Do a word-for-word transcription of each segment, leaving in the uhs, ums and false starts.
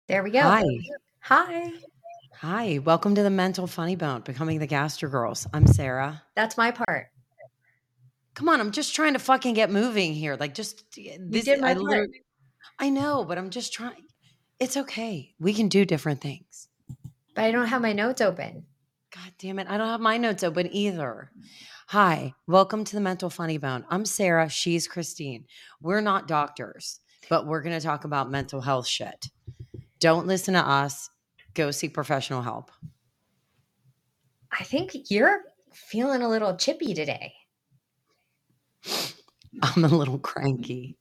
There we go. Hi. Hi. Hi. Welcome to the Mental Funny Bone, Becoming the Gaster Girls. I'm Sarah. That's my part. Come on, I'm just trying to fucking get moving here. Like, just You this. did my I part. literally, I know, but I'm just trying. It's okay. We can do different things. But I don't have my notes open. God damn it. I don't have my notes open either. Hi. Welcome to the Mental Funny Bone. I'm Sarah. She's Christine. We're not doctors, but we're going to talk about mental health shit. Don't listen to us. Go seek professional help. I think you're feeling a little chippy today. I'm a little cranky.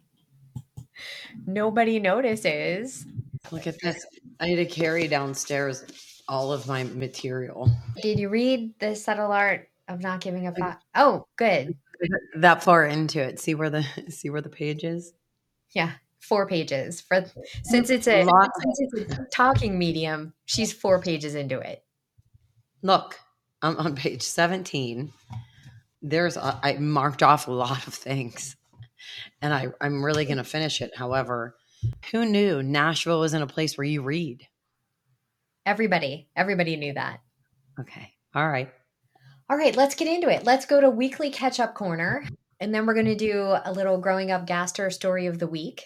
Nobody notices. Look at this. I need to carry downstairs all of my material. Did you read The Subtle Art of Not Giving a Fuck? Oh, good. That far into it. See where the see where the page is? Yeah, four pages. For since it's a Lot- since it's a talking medium, she's four pages into it. Look, I'm on page seventeen. There's a, I marked off a lot of things, and I I'm really gonna finish it. However, who knew Nashville isn't a place where you read? Everybody, everybody knew that. Okay, all right. All right, let's get into it. Let's go to weekly catch-up corner, and then we're going to do a little growing up Gaster story of the week.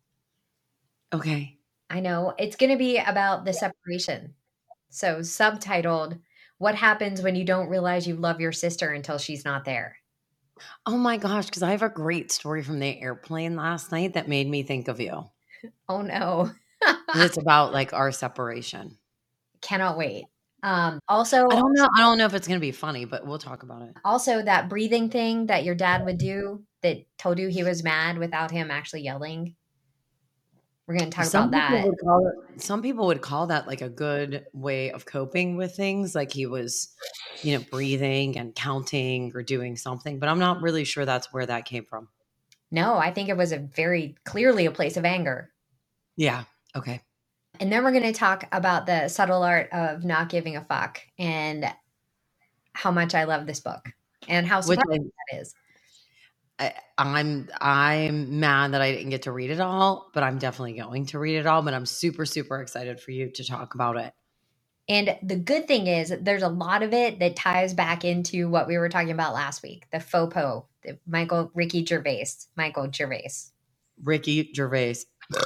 Okay. I know. It's going to be about the separation. So subtitled, What Happens When You Don't Realize You Love Your Sister Until She's Not There? Oh my gosh, because I have a great story from the airplane last night that made me think of you. Oh no. It's about like our separation. Cannot wait. Um, also, I don't know. I don't know if it's going to be funny, but we'll talk about it. Also, that breathing thing that your dad would do that told you he was mad without him actually yelling. We're going to talk some about people that. Would call it, some people would call that like a good way of coping with things. Like he was, you know, breathing and counting or doing something. But I'm not really sure that's where that came from. No, I think it was a very clearly a place of anger. Yeah. Okay. And then we're going to talk about the subtle art of not giving a fuck and how much I love this book and how surprising that is. I, I'm I'm mad that I didn't get to read it all, but I'm definitely going to read it all. But I'm super, super excited for you to talk about it. And the good thing is there's a lot of it that ties back into what we were talking about last week, the FOPO, the Michael, Ricky Gervais, Michael Gervais. Ricky Gervais.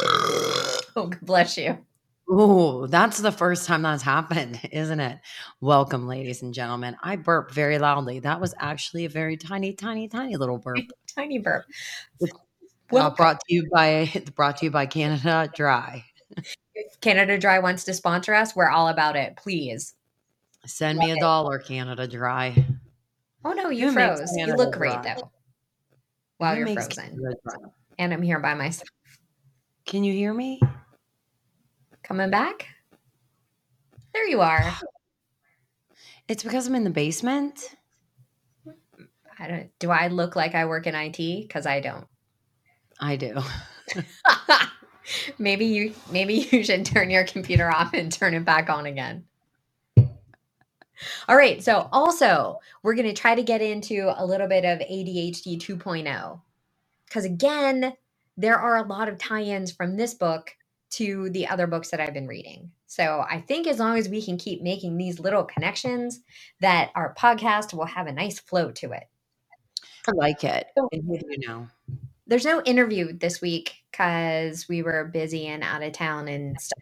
Oh, bless you. Ooh, that's the first time that's happened, isn't it? Welcome, ladies and gentlemen. I burp very loudly. That was actually a very tiny, tiny, tiny little burp. Tiny burp. Well, brought to you by brought to you by Canada Dry. If Canada Dry wants to sponsor us, we're all about it. Please send Love me a it. dollar, Canada Dry. Oh no, you Who froze. You look great Dry? Though. While Who you're frozen, and I'm here by myself. Can you hear me? Coming back? There you are. It's because I'm in the basement. I don't. Do I look like I work in I T? Because I don't. I do. maybe you. Maybe you should turn your computer off and turn it back on again. All right. So also, we're going to try to get into a little bit of A D H D two point oh. Because again, there are a lot of tie-ins from this book to the other books that I've been reading. So I think as long as we can keep making these little connections, that our podcast will have a nice flow to it. I like it. You know. There's no interview this week because we were busy and out of town and stuff.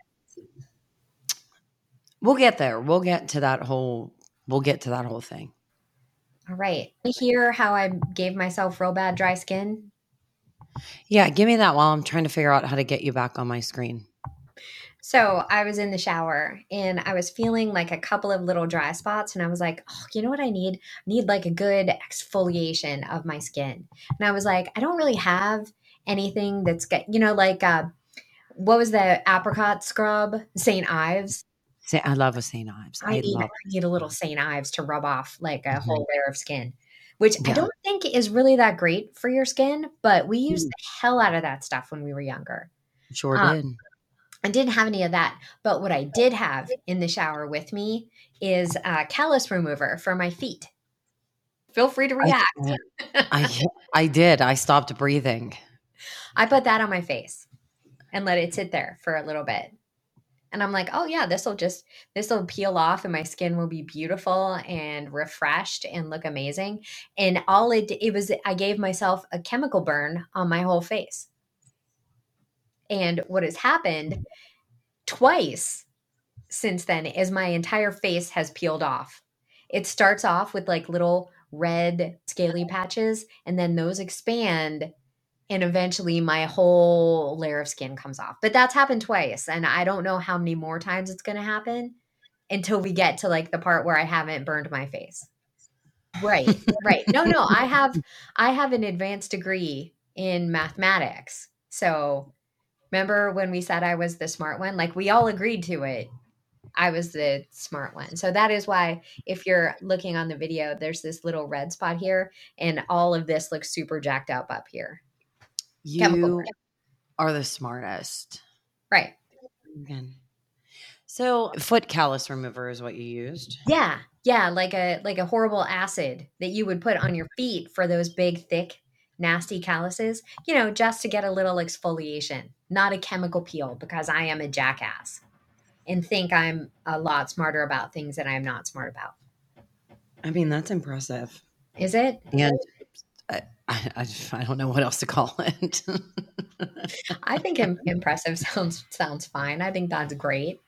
We'll get there. We'll get to that whole, we'll get to that whole thing. All right. You hear how I gave myself real bad dry skin? Yeah, give me that while I'm trying to figure out how to get you back on my screen. So I was in the shower and I was feeling like a couple of little dry spots. And I was like, oh, you know what I need? I need like a good exfoliation of my skin. And I was like, I don't really have anything that's got, you know, like, uh, what was the apricot scrub? Saint Ives. I love a Saint Ives. I, I, need, love I need a little Saint Ives to rub off like a mm-hmm. whole layer of skin, which yeah. I don't think is really that great for your skin, but we used mm. the hell out of that stuff when we were younger. Sure um, did. I didn't have any of that, but what I did have in the shower with me is a callus remover for my feet. Feel free to react. I, I, I did. I stopped breathing. I put that on my face and let it sit there for a little bit. And I'm like, oh yeah, this will just, this will peel off and my skin will be beautiful and refreshed and look amazing. And all it, it was, I gave myself a chemical burn on my whole face. And what has happened twice since then is my entire face has peeled off. It starts off with like little red scaly patches, and then those expand, and eventually my whole layer of skin comes off. But that's happened twice, and I don't know how many more times it's going to happen until we get to like the part where I haven't burned my face. Right. Right. No, no, I have I have an advanced degree in mathematics. So, remember when we said I was the smart one? Like we all agreed to it. I was the smart one. So that is why if you're looking on the video, there's this little red spot here, and all of this looks super jacked up up here. You are the smartest. Right. Again. So foot callus remover is what you used. Yeah. Yeah. Like a, like a horrible acid that you would put on your feet for those big, thick, nasty calluses, you know, just to get a little exfoliation, not a chemical peel, because I am a jackass and think I'm a lot smarter about things that I'm not smart about. I mean, that's impressive. Is it? And I, I, I don't know what else to call it. I think im- impressive sounds sounds fine. I think that's great.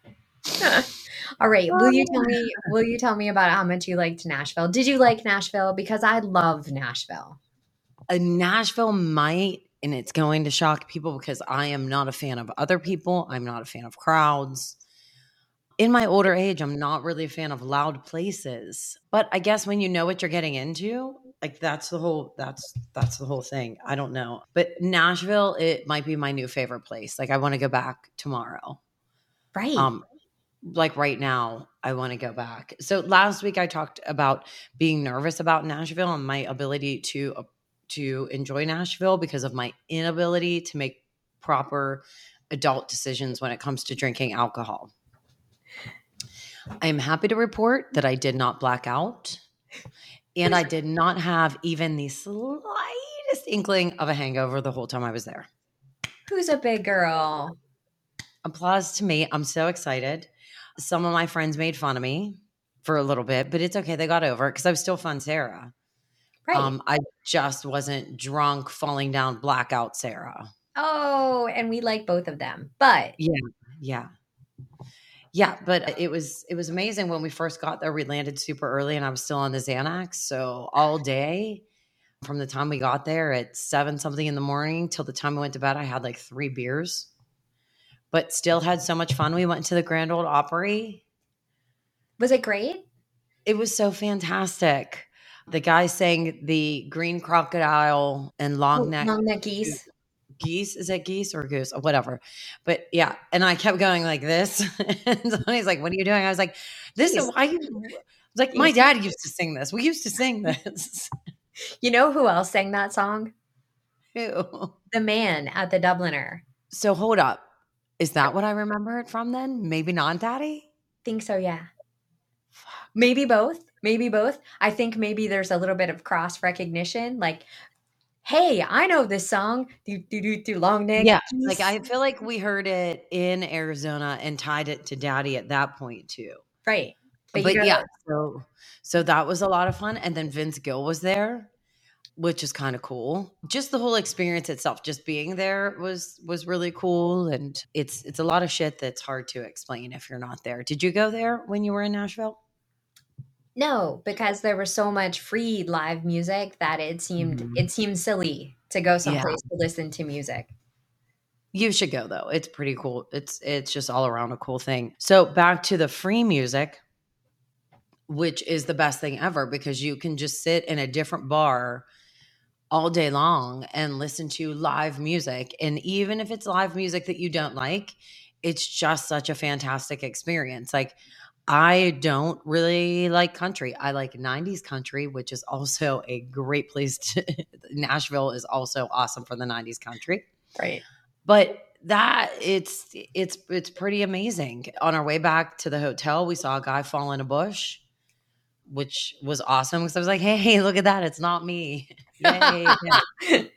All right. Will you tell me will you tell me about how much you liked Nashville? Did you like Nashville? Because I love Nashville. A Nashville might, and it's going to shock people because I am not a fan of other people. I'm not a fan of crowds. In my older age, I'm not really a fan of loud places. But I guess when you know what you're getting into, like that's the whole that's that's the whole thing. I don't know. But Nashville, it might be my new favorite place. Like I want to go back tomorrow. Right. Um like right now, I want to go back. So last week I talked about being nervous about Nashville and my ability to uh, to enjoy Nashville because of my inability to make proper adult decisions when it comes to drinking alcohol. I am happy to report that I did not black out, and I did not have even the slightest inkling of a hangover the whole time I was there. Who's a big girl? Applause to me. I'm so excited. Some of my friends made fun of me for a little bit, but it's okay. They got over it because I was still fun Sarah. Right. Um, I just wasn't drunk, falling down, blackout Sarah. Oh, and we like both of them. But yeah, yeah. Yeah, but it was it was amazing when we first got there. We landed super early and I was still on the Xanax. So all day from the time we got there at seven something in the morning till the time we went to bed, I had like three beers, but still had so much fun. We went to the Grand Ole Opry. Was it great? It was so fantastic. The guy sang the Green Crocodile and Long Neck. Oh, long Neck Geese. Geese? Is it geese or goose or whatever? But yeah, and I kept going like this. And somebody's like, "What are you doing?" I was like, "This is why." You, like my dad used to sing this. We used to sing this. You know who else sang that song? Who? The Man at the Dubliner. So hold up, is that what I remember it from? Then maybe not, Daddy. Think so, yeah. Maybe both. Maybe both. I think maybe there's a little bit of cross recognition, like. Hey, I know this song. Do, do, do, do, long neck. Yeah. Geese. Like I feel like we heard it in Arizona and tied it to Daddy at that point too. Right. But, but yeah, so so that was a lot of fun. And then Vince Gill was there, which is kind of cool. Just the whole experience itself, just being there was was really cool. And it's it's a lot of shit that's hard to explain if you're not there. Did you go there when you were in Nashville? No, because there was so much free live music that it seemed mm-hmm. it seemed silly to go someplace yeah. to listen to music. You should go though. It's pretty cool. It's it's just all around a cool thing. So back to the free music, which is the best thing ever because you can just sit in a different bar all day long and listen to live music. And even if it's live music that you don't like, it's just such a fantastic experience. Like I don't really like country. I like nineties country, which is also a great place to Nashville is also awesome for the nineties country. Right. But that it's it's it's pretty amazing. On our way back to the hotel, we saw a guy fall in a bush, which was awesome because I was like, "Hey, look at that. It's not me." Yay. Again.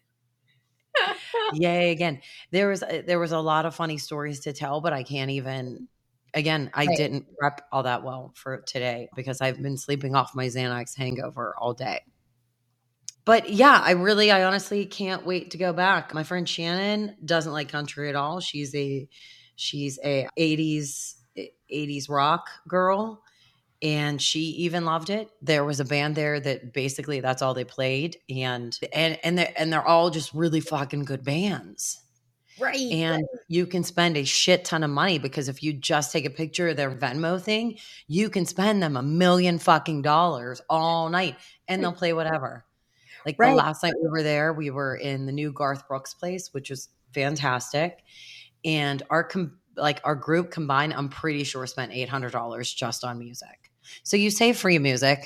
Yay again. There was there was a lot of funny stories to tell, but I can't even Again, I Right. didn't prep all that well for today because I've been sleeping off my Xanax hangover all day. But yeah, I really, I honestly can't wait to go back. My friend Shannon doesn't like country at all. She's a, she's a eighties, eighties rock girl, and she even loved it. There was a band there that basically that's all they played, and and and they and they're all just really fucking good bands. Right. And you can spend a shit ton of money because if you just take a picture of their Venmo thing, you can spend them a million fucking dollars all night, and they'll play whatever. Like the Right. last night we were there, we were in the new Garth Brooks place, which was fantastic. And our com- like our group combined, I'm pretty sure spent eight hundred dollars just on music. So you say free music.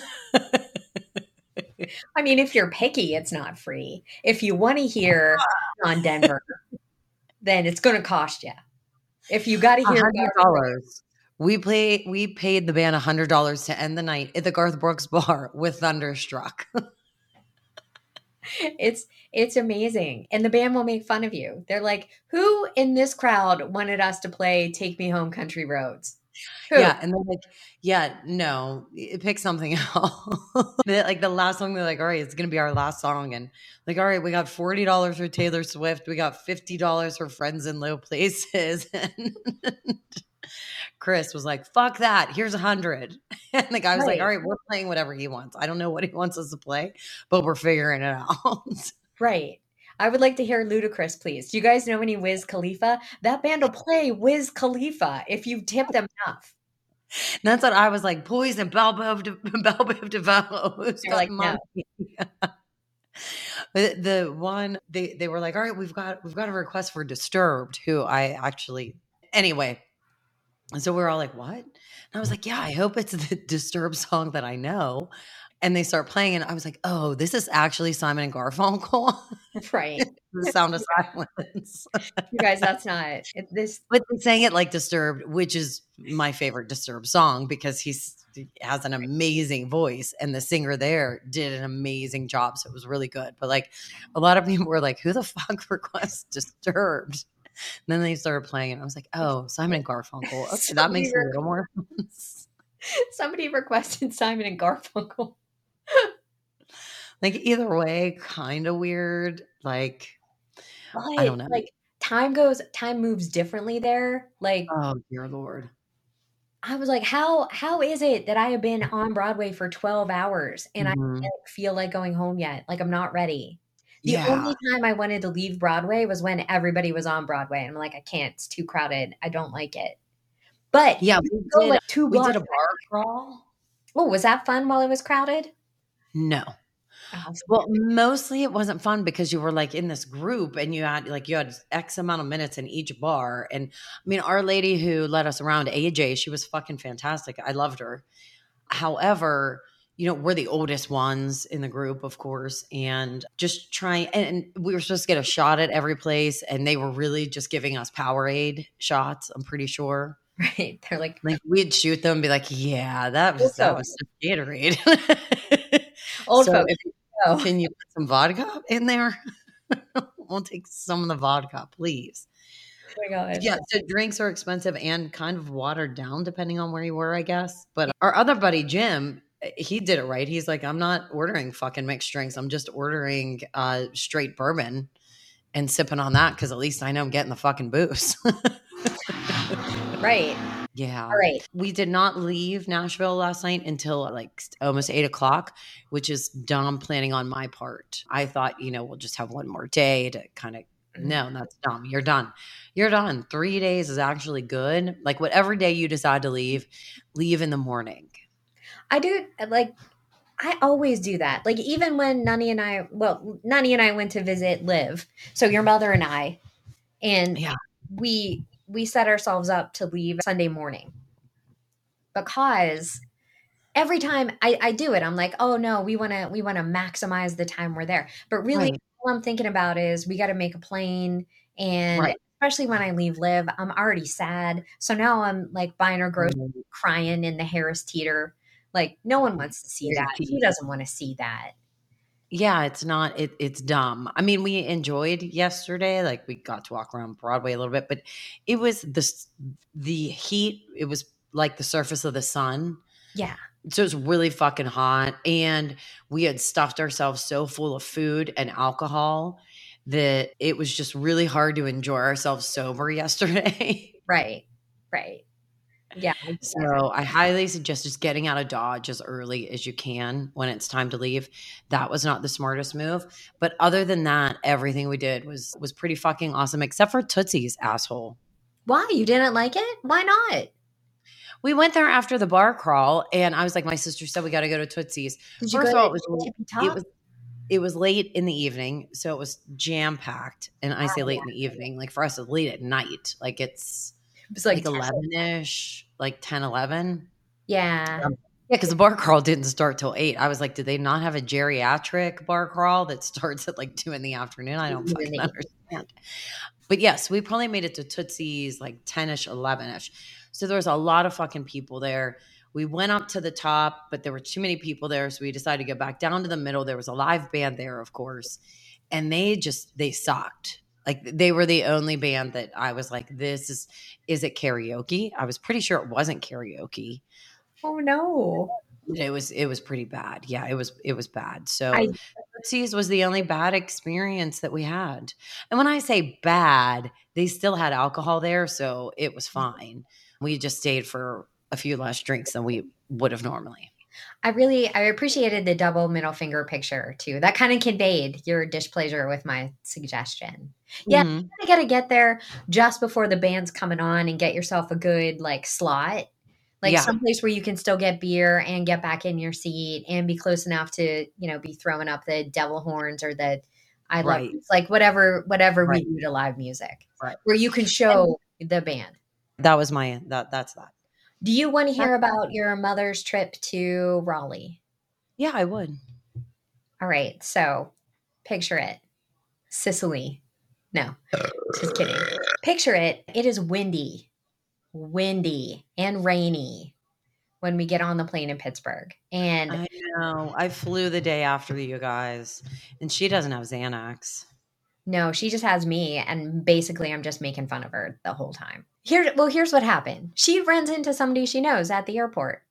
I mean, if you're picky, it's not free. If you want to hear on Denver, then it's going to cost you. If you got to hear hundred dollars. We play. We paid the band a hundred dollars to end the night at the Garth Brooks bar with Thunderstruck. It's it's amazing. And the band will make fun of you. They're like, who in this crowd wanted us to play Take Me Home Country Roads? Who? Yeah, and they're like, yeah, no, pick something else. Like the last song, they're like, all right, it's gonna be our last song, and like, all right, we got forty dollars for Taylor Swift, we got fifty dollars for Friends in Low Places, and Chris was like, fuck that, here's a hundred, and the guy was Right. like, all right, we're playing whatever he wants. I don't know what he wants us to play, but we're figuring it out. Right. I would like to hear Ludacris, please. Do you guys know any Wiz Khalifa? That band will play Wiz Khalifa if you tip them enough. And that's what I was like, Poison, Balbo of Balbo of Devo. They're like, no. the, the one they they were like, all right, we've got we've got a request for Disturbed, who I actually anyway. And so we're all like, what? And I was like, yeah, I hope it's the Disturbed song that I know. And they start playing, and I was like, oh, this is actually Simon and Garfunkel. Right. The Sound of Silence. You guys, that's not it, this. But they sang it like Disturbed, which is my favorite Disturbed song because he's he has an amazing voice, and the singer there did an amazing job. So it was really good. But like a lot of people were like, who the fuck requests Disturbed? And then they started playing, and I was like, oh, Simon and Garfunkel. Okay, that makes a little more sense. Somebody requested Simon and Garfunkel. Like either way, kind of weird. Like But, I don't know. like time goes, time moves differently there. Like, oh dear Lord. I was like, how how is it that I have been on Broadway for twelve hours and Mhm. I don't feel like going home yet? Like I'm not ready. The Yeah. only time I wanted to leave Broadway was when everybody was on Broadway. And I'm like, I can't. It's too crowded. I don't like it. But Yeah, you we go, did, like, two we did blocks a bar crawl. Oh, was that fun while it was crowded? No. Oh, Well, mostly it wasn't fun because you were like in this group and you had like you had X amount of minutes in each bar. And I mean, our lady who led us around, A J, she was fucking fantastic. I loved her. However, you know, we're the oldest ones in the group, of course, and just trying. And, and we were supposed to get a shot at every place, and they were really just giving us Powerade shots. I'm pretty sure. right. They're like, Like we'd shoot them and be like, yeah, that was that Also- was some Gatorade. old So folks. if you- Oh. Can you put some vodka in there? We'll take some of the vodka, please. Oh my God. Yeah, so drinks are expensive and kind of watered down depending on where you were, I guess. But our other buddy, Jim, he did it right. He's like, I'm not ordering fucking mixed drinks. I'm just ordering uh, straight bourbon and sipping on that because at least I know I'm getting the fucking booze. Right. Yeah. All right. We did not leave Nashville last night until like almost eight o'clock, which is dumb planning on my part. I thought, you know, we'll just have one more day to kind of, no, that's dumb. You're done. You're done. Three days is actually good. Like whatever day you decide to leave, leave in the morning. I do like, I always do that. Like even when Nani and I, well, Nani and I went to visit Liv. So your mother and I, and Yeah. we, we set ourselves up to leave Sunday morning because every time I, I do it, I'm like, oh no, we want to, we want to maximize the time we're there. But really Right. all I'm thinking about is we got to make a plane. And Right. especially when I leave Liv, I'm already sad. So now I'm like buying her groceries, Mhm. crying in the Harris Teeter. Like no one wants to see Very that. He cute. doesn't want to see that. Yeah, it's not it it's dumb. I mean, we enjoyed yesterday, like we got to walk around Broadway a little bit, but it was this the heat, it was like the surface of the sun. Yeah. So it was really fucking hot and we had stuffed ourselves so full of food and alcohol that it was just really hard to enjoy ourselves sober yesterday. Right. Right. Yeah. So I highly suggest just getting out of Dodge as early as you can when it's time to leave. That was not the smartest move. But other than that, everything we did was was pretty fucking awesome, except for Tootsie's asshole. Why? You didn't like it? Why not? We went there after the bar crawl, and I was like, my sister said we got to go to Tootsie's. Did you First go of all, to it was Tippy it Top? was it was late in the evening, so it was jam packed. And I say Oh, late yeah. in the evening, like for us, it's late at night. Like it's It was like like eleven ish, like ten, eleven. yeah. Um, yeah, because the bar crawl didn't start till eight. I was like, did they not have a geriatric bar crawl that starts at like two in the afternoon? I don't fucking understand. But yes, we probably made it to Tootsie's like ten ish, eleven ish. So there was a lot of fucking people there. We went up to the top, but there were too many people there. So we decided to go back down to the middle. There was a live band there, of course. And they just, they sucked. Like they were the only band that I was like, this is, is it karaoke? I was pretty sure it wasn't karaoke. Oh no. It was it was pretty bad. Yeah, it was it was bad. So I Tootsie's was the only bad experience that we had. And when I say bad, they still had alcohol there, so it was fine. We just stayed for a few less drinks than we would have normally. I really I appreciated the double middle finger picture too. That kind of conveyed your displeasure with my suggestion. Yeah, Mhm. you got to get there just before the band's coming on and get yourself a good like slot. Like Yeah, someplace where you can still get beer and get back in your seat and be close enough to, you know, be throwing up the devil horns or the I love right, Yous, like whatever whatever we right, do to live music, right. where you can And show the band. that was my that that's that. Do you want to That hear about your mother's trip to Raleigh? yeah, I would. All right, so picture it. Sicily. No, just kidding. Picture it. It is windy, windy and rainy when we get on the plane in Pittsburgh. And I know. I flew the day after you guys, and she doesn't have Xanax. no, she just has me, and basically I'm just making fun of her the whole time. Here, well, here's what happened. She runs into somebody she knows at the airport.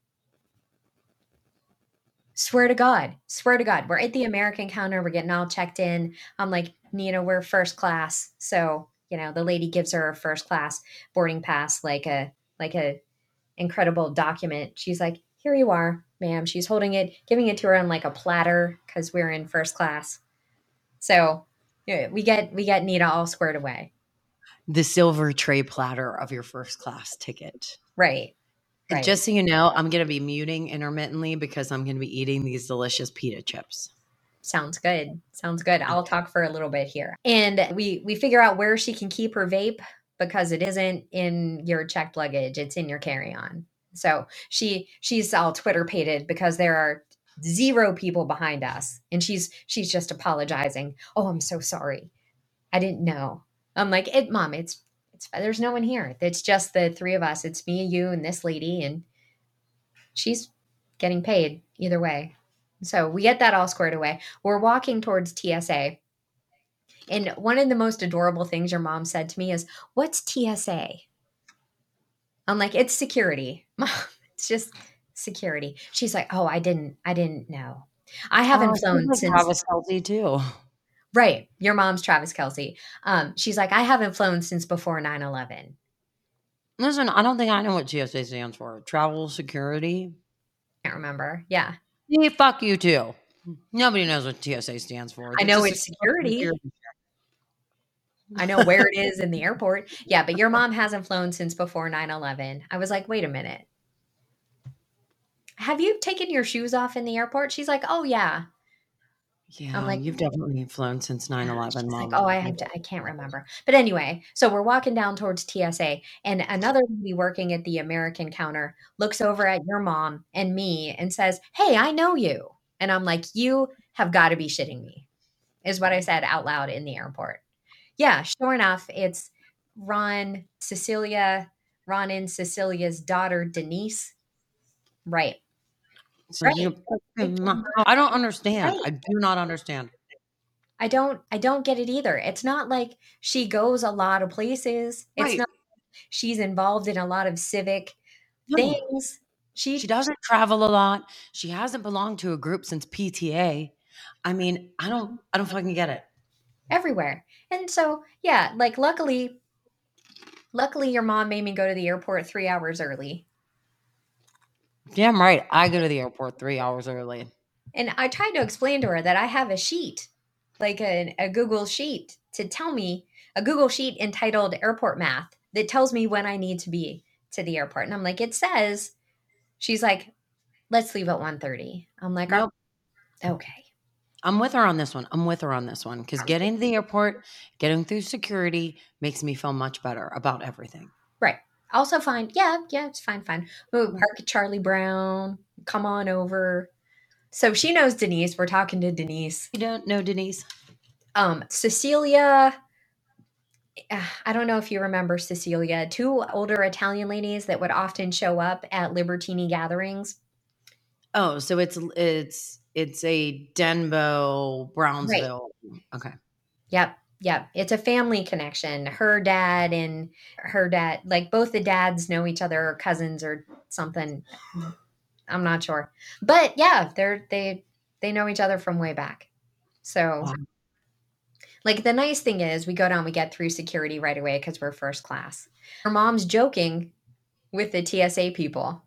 Swear to God, swear to God, we're at the American counter. We're getting all checked in. I'm like, Nina, we're first class, so you know the lady gives her a first class boarding pass, like a like a incredible document. She's like, here you are, ma'am. She's holding it, giving it to her on like a platter because we're in first class. So yeah, we get we get Nina all squared away. The silver tray platter of your first class ticket. Right. And Right. just so you know, I'm going to be muting intermittently because I'm going to be eating these delicious pita chips. Sounds good. Sounds good. I'll talk for a little bit here. And we we figure out where she can keep her vape because it isn't in your checked luggage. It's in your carry-on. So she she's all Twitter pated because there are zero people behind us. And she's she's just apologizing. Oh, I'm so sorry. I didn't know. I'm like, it mom, it's it's there's no one here. It's just the three of us. It's me, you, and this lady, and she's getting paid either way. So we get that all squared away. We're walking towards T S A. And one of the most adorable things your mom said to me is, what's T S A? I'm like, it's security. Mom, it's just security. She's like, oh, I didn't, I didn't know. I haven't Oh, she's flown like since Travis Kelce too. right. Your mom's Travis Kelsey. Um, she's like, I haven't flown since before nine eleven. Listen, I don't think I know what T S A stands for. Travel security. Can't remember. Yeah. Yeah, fuck you too. Nobody knows what T S A stands for. I It's know just it's a security. I know where it is in the airport. Yeah, but your mom hasn't flown since before nine eleven. I was like, wait a minute. Have you taken your shoes off in the airport? She's like, oh, yeah. I'm Yeah, like, you've definitely flown since nine eleven, she's like, Mom. oh, I have to, I can't remember. But anyway, so we're walking down towards T S A, and another lady working at the American counter looks over at your mom and me and says, hey, I know you. And I'm like, you have got to be shitting me, is what I said out loud in the airport. Yeah, sure enough, it's Ron, Cecilia, Ron and Cecilia's daughter, Denise. Right. So Right. you, Like, I don't understand. right. I do not understand. I don't I don't get it either. It's not like she goes a lot of places. It's Right. not she's involved in a lot of civic No. things. She She doesn't travel a lot. She hasn't belonged to a group since P T A. I mean, I don't I don't fucking get it. everywhere. And so, yeah, like luckily luckily your mom made me go to the airport three hours early. Damn right. I go to the airport three hours early. And I tried to explain to her that I have a sheet, like a, a Google sheet to tell me, a Google sheet entitled Airport Math that tells me when I need to be to the airport. And I'm like, it says, she's like, let's leave at one thirty. I'm like, Nope. okay. I'm with her on this one. I'm with her on this one because getting to the airport, getting through security makes me feel much better about everything. Right. Also fine. Yeah, yeah, it's fine, fine. We'll park at Charlie Brown. Come on over. So she knows Denise. We're talking to Denise. You don't know Denise? Um, Cecilia, I don't know if you remember Cecilia, two older Italian ladies that would often show up at Libertini gatherings. Oh, so it's it's it's a Denbo Brownsville. Right. Okay. Yep. Yep. It's a family connection. Her dad and her dad, like both the dads know each other, or cousins or something. I'm not sure. But yeah, they're they they know each other from way back. So wow. Like the nice thing is we go down, we get through security right away because we're first class. Her mom's joking with the T S A people.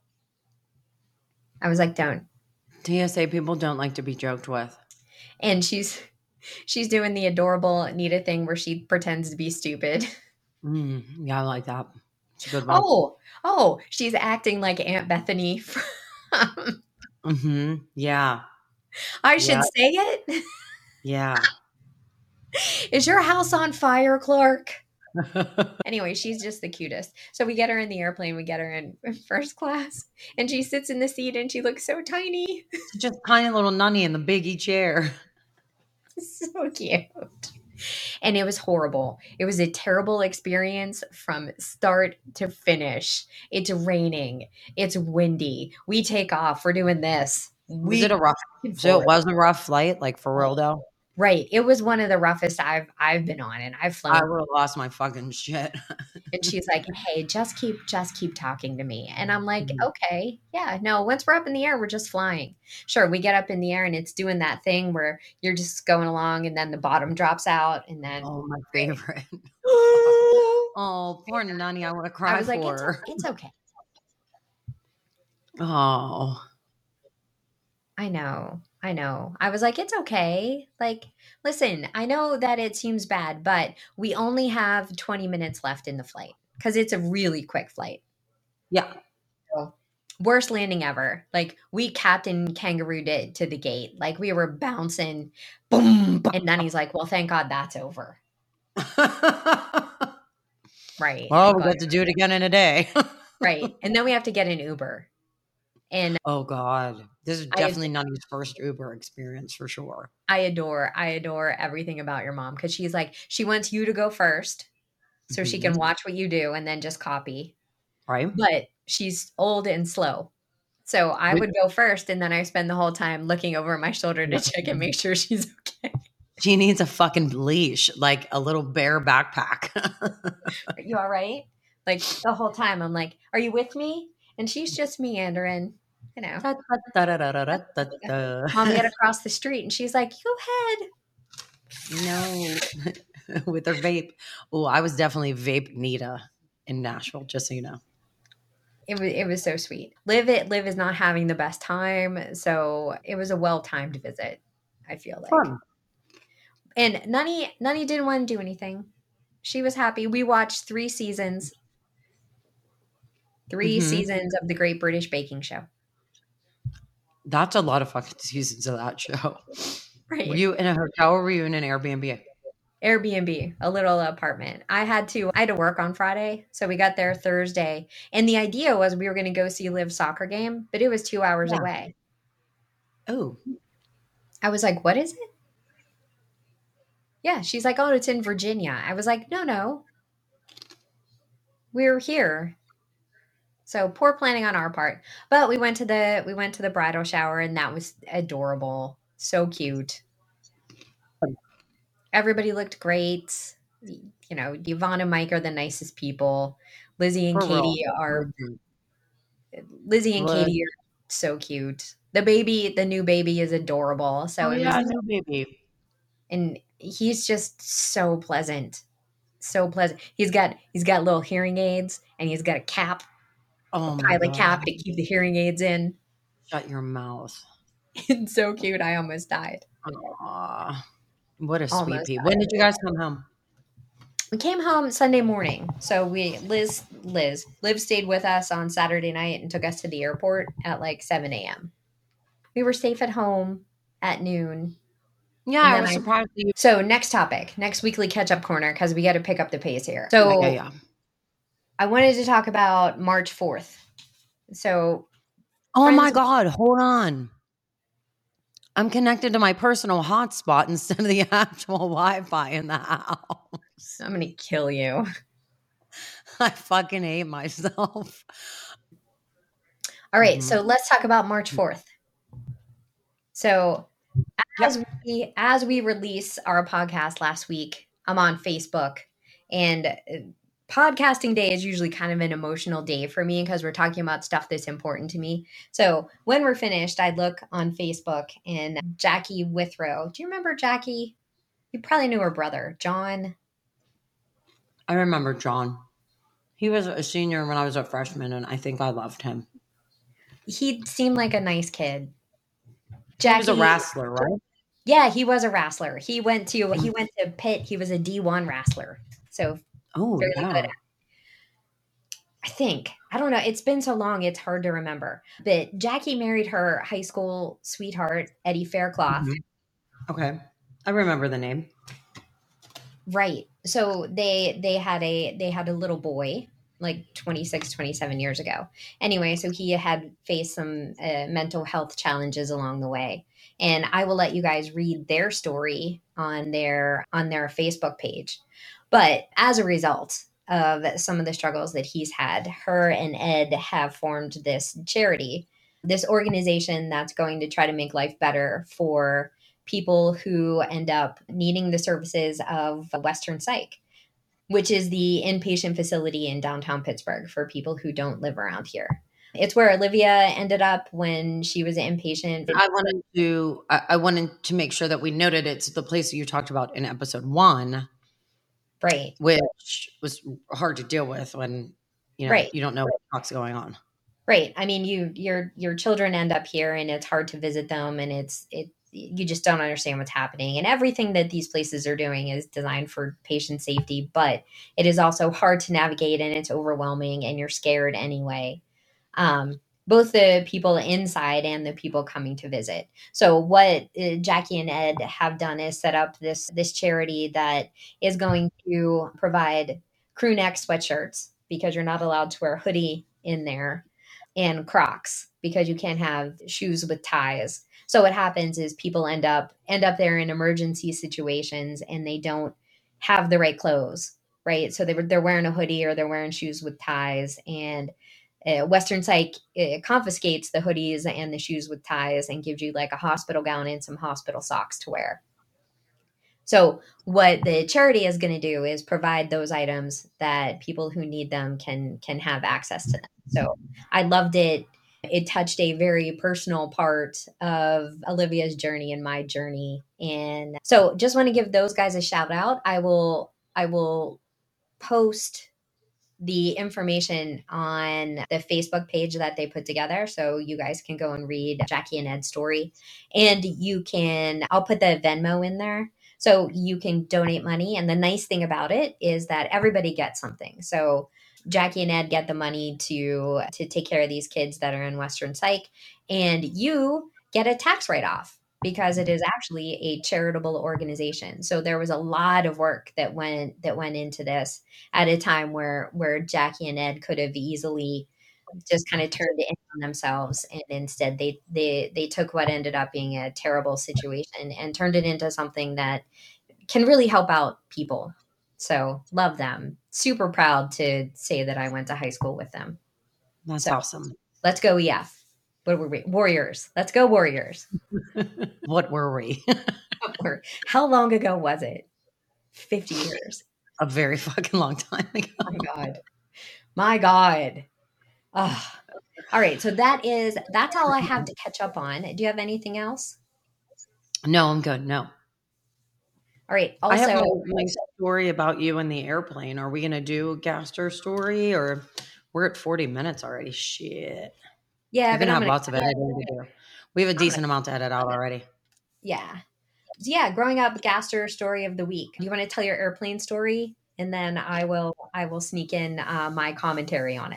I was like, don't. T S A people don't like to be joked with. And she's she's doing the adorable Nita thing where she pretends to be stupid. Mm, yeah, I like that. It's a good one. Oh, oh, she's acting like Aunt Bethany. From... mm-hmm. Yeah. I should yeah. say it. Yeah. Is your house on fire, Clark? Anyway, she's just the cutest. So we get her in the airplane. We get her in first class. And she sits in the seat and she looks so tiny. Just tiny little nunny in the biggie chair. So cute. And it was horrible. It was a terrible experience from start to finish. It's raining. It's windy. We take off. We're doing this. Was we it a rough? So it was a rough flight, like for real though? Right. It was one of the roughest I've I've been on, and I've flown. I would have lost my fucking shit. And she's like, "Hey, just keep just keep talking to me." And I'm like, mm-hmm. "Okay, yeah, no. Once we're up in the air, we're just flying. Sure, we get up in the air, and it's doing that thing where you're just going along, and then the bottom drops out, and then oh, my favorite. Oh, poor Nani, I want to cry I was for like, her. It's, it's okay. Oh, I know. I know. I was like, it's okay. Like, listen, I know that it seems bad, but we only have twenty minutes left in the flight because it's a really quick flight. Yeah. So, worst landing ever. Like, we Captain Kangarooed it to the gate. Like, we were bouncing. Boom. And then he's like, well, thank God that's over. Right. Well, we got to do it again in a day. Right. And then we have to get an Uber. And oh God, this is definitely Nani's first Uber experience for sure. I adore, I adore everything about your mom because she's like, she wants you to go first so mm-hmm. she can watch what you do and then just copy. Right. But she's old and slow. So I would go first and then I spend the whole time looking over my shoulder to check and make sure she's okay. She needs a fucking leash, like a little bear backpack. Are you all right? Like the whole time I'm like, are you with me? And she's just meandering. You know, Mom get across the street and she's like, go ahead. No, with her vape. Oh, I was definitely vape Nita in Nashville, just so you know. It was it was so sweet. Liv it Liv is not having the best time, so it was a well-timed visit, I feel like. Fun. And Nani Nani didn't want to do anything. She was happy. We watched three seasons. Three mm-hmm. seasons of the Great British Baking Show. That's a lot of fucking seasons of that show. Right. Were you in a hotel or were you in an Airbnb? Airbnb, a little apartment. I had to, I had to work on Friday. So we got there Thursday. And the idea was we were going to go see Liv's soccer game, but it was two hours yeah. away. Oh. I was like, what is it? Yeah. She's like, oh, it's in Virginia. I was like, no, no. We're here. So poor planning on our part. But we went to the we went to the bridal shower and that was adorable. So cute. Everybody looked great. You know, Yvonne and Mike are the nicest people. Lizzie and For real. Katie are Lizzie and What? Katie are so cute. The baby, the new baby is adorable. So Oh it was yeah, new baby. and he's just so pleasant. So pleasant. He's got he's got little hearing aids and he's got a cap, a Oh my pilot cap god. to keep the hearing aids in. Shut your mouth. It's so cute. I almost died. Aw, what a sweet Almost pea. When died. did you guys come home? We came home Sunday morning. So we Liz Liz Liv stayed with us on Saturday night and took us to the airport at like seven a.m. We were safe at home at noon. Yeah, And I then was I surprised that you. so next topic, next weekly catch up corner because we got to pick up the pace here. Yeah, So yeah, yeah. I wanted to talk about March fourth. So Oh my friends, god, hold on. I'm connected to my personal hotspot instead of the actual Wi-Fi in the house. I'm gonna kill you. I fucking hate myself. All right, Mhm. so let's talk about March fourth. So as Yep. we as we release our podcast last week, I'm on Facebook, and uh, podcasting day is usually kind of an emotional day for me because we're talking about stuff that's important to me. So when we're finished, I look on Facebook and Jackie Withrow. Do you remember Jackie? You probably knew her brother, John. I remember John. He was a senior when I was a freshman, and I think I loved him. He seemed like a nice kid. He was a Jackie, wrestler, right? yeah, he was a wrestler. He went to he went to Pitt. He was a D one wrestler. So Oh fairly yeah. good. I think. I don't know. It's been so long, it's hard to remember. But Jackie married her high school sweetheart, Eddie Faircloth. Mhm. Okay, I remember the name. Right. So they they had a they had a little boy like twenty-six, twenty-seven years ago. Anyway, so he had faced some uh, mental health challenges along the way. And I will let you guys read their story on their on their Facebook page. But as a result of some of the struggles that he's had, her and Ed have formed this charity, this organization that's going to try to make life better for people who end up needing the services of Western Psych, which is the inpatient facility in downtown Pittsburgh for people who don't live around here. It's where Olivia ended up when she was an inpatient. I wanted to I, I wanted to make sure that we noted it's the place that you talked about in episode one, Right. which was hard to deal with when you know Right. you don't know what the fuck's going on. Right. I mean, you your your children end up here and it's hard to visit them and it's it you just don't understand what's happening. And everything that these places are doing is designed for patient safety, but it is also hard to navigate and it's overwhelming and you're scared anyway. Um, both the people inside and the people coming to visit. So what uh, Jackie and Ed have done is set up this this charity that is going to provide crew neck sweatshirts because you're not allowed to wear a hoodie in there, and Crocs because you can't have shoes with ties. So what happens is people end up end up there in emergency situations and they don't have the right clothes, right? So they were they're wearing a hoodie or they're wearing shoes with ties, and uh, Western Psych uh, confiscates the hoodies and the shoes with ties and gives you like a hospital gown and some hospital socks to wear. So what the charity is going to do is provide those items that people who need them can can have access to them. So I loved it. It touched a very personal part of Olivia's journey and my journey. And so just want to give those guys a shout out. I will I will post the information on the Facebook page that they put together. So you guys can go and read Jackie and Ed's story. And you can, I'll put the Venmo in there. So you can donate money. And the nice thing about it is that everybody gets something. So Jackie and Ed get the money to to take care of these kids that are in Western Psych. And you get a tax write-off because it is actually a charitable organization. So there was a lot of work that went that went into this at a time where where Jackie and Ed could have easily just kind of turned it in on themselves, and instead they they they took what ended up being a terrible situation and turned it into something that can really help out people. So love them. Super proud to say that I went to high school with them. That's So awesome. let's go E F. What were we? Warriors. Let's go Warriors. What were we? How long ago was it? fifty years. A very fucking long time ago. Oh my God. My God. Oh. All right. So that is, that's all I have to catch up on. Do you have anything else? No, I'm good. No. All right. I have my, Also, my story about you in the airplane. Are we going to do a Gaster story or we're at forty minutes already? Shit. yeah, You're but going to I'm have gonna, lots of editing to do. We have a I'm gonna, decent amount to edit out already. yeah. So yeah, growing up, Gaster story of the week. You want to tell your airplane story, and then I will, I will sneak in uh, my commentary on it.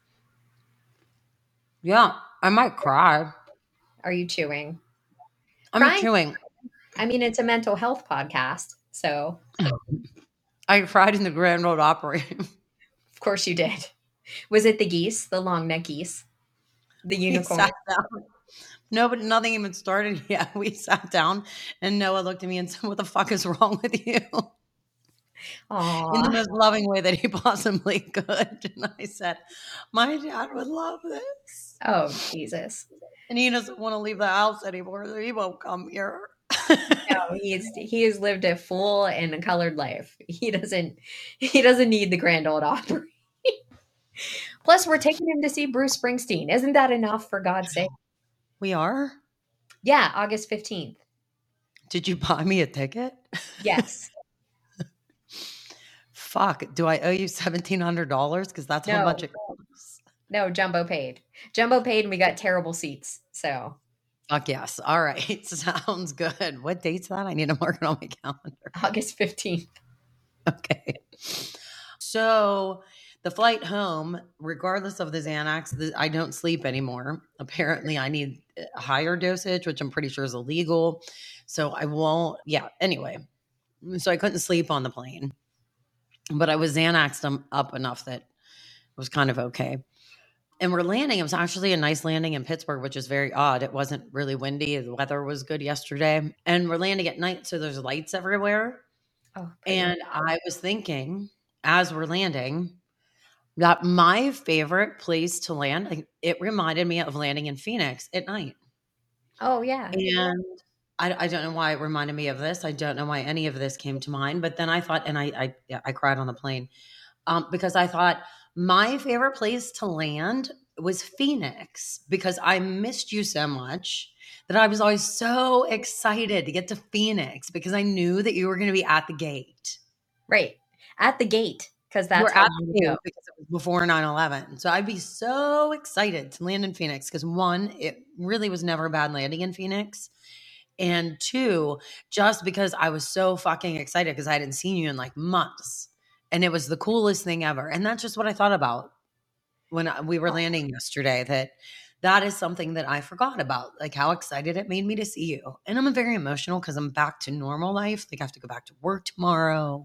Yeah, I might cry. Are you chewing? I'm Crying? chewing. I mean, it's a mental health podcast, so I cried in the Grand Ole Opry. of course you did. Was it the geese, the long neck geese, the We unicorn? sat down. No, but nothing even started yet. We sat down and Noah looked at me and said, "What the fuck is wrong with you?" Aww. In the most loving way that he possibly could. And I said, "My dad would love this." Oh, Jesus. And he doesn't want to leave the house anymore, so he won't come here. No, he's he has lived a full and a colored life. He doesn't he doesn't need the Grand Ole Opry. Plus, we're taking him to see Bruce Springsteen. Isn't that enough, for God's sake? We are? Yeah, August fifteenth. Did you buy me a ticket? Yes. Fuck. Do I owe you seventeen hundred dollars? Because that's how No. much it costs. No, Jumbo paid. Jumbo paid and we got terrible seats. So Fuck yes. All right. Sounds good. What date's that? I need to mark it on my calendar. August fifteenth. Okay. So the flight home, regardless of the Xanax, the, I don't sleep anymore. Apparently, I need a higher dosage, which I'm pretty sure is illegal. So I won't. Yeah. Anyway, so I couldn't sleep on the plane, but I was Xanaxed up enough that it was kind of okay. And we're landing. It was actually a nice landing in Pittsburgh, which is very odd. It wasn't really windy. The weather was good yesterday. And we're landing at night, so there's lights everywhere. Oh, and I was thinking, as we're landing, that my favorite place to land, like, it reminded me of landing in Phoenix at night. Oh, yeah. And I, I don't know why it reminded me of this. I don't know why any of this came to mind. But then I thought, and I I, yeah, I cried on the plane um, because I thought, my favorite place to land was Phoenix because I missed you so much that I was always so excited to get to Phoenix because I knew that you were going to be at the gate. Right. At the gate, because that's We're how at we the gate go. because it was before nine eleven. So I'd be so excited to land in Phoenix because, one, it really was never a bad landing in Phoenix. And two, just because I was so fucking excited because I hadn't seen you in like months. And it was the coolest thing ever. And that's just what I thought about when we were landing yesterday, that that is something that I forgot about, like how excited it made me to see you. And I'm very emotional because I'm back to normal life. Like I have to go back to work tomorrow.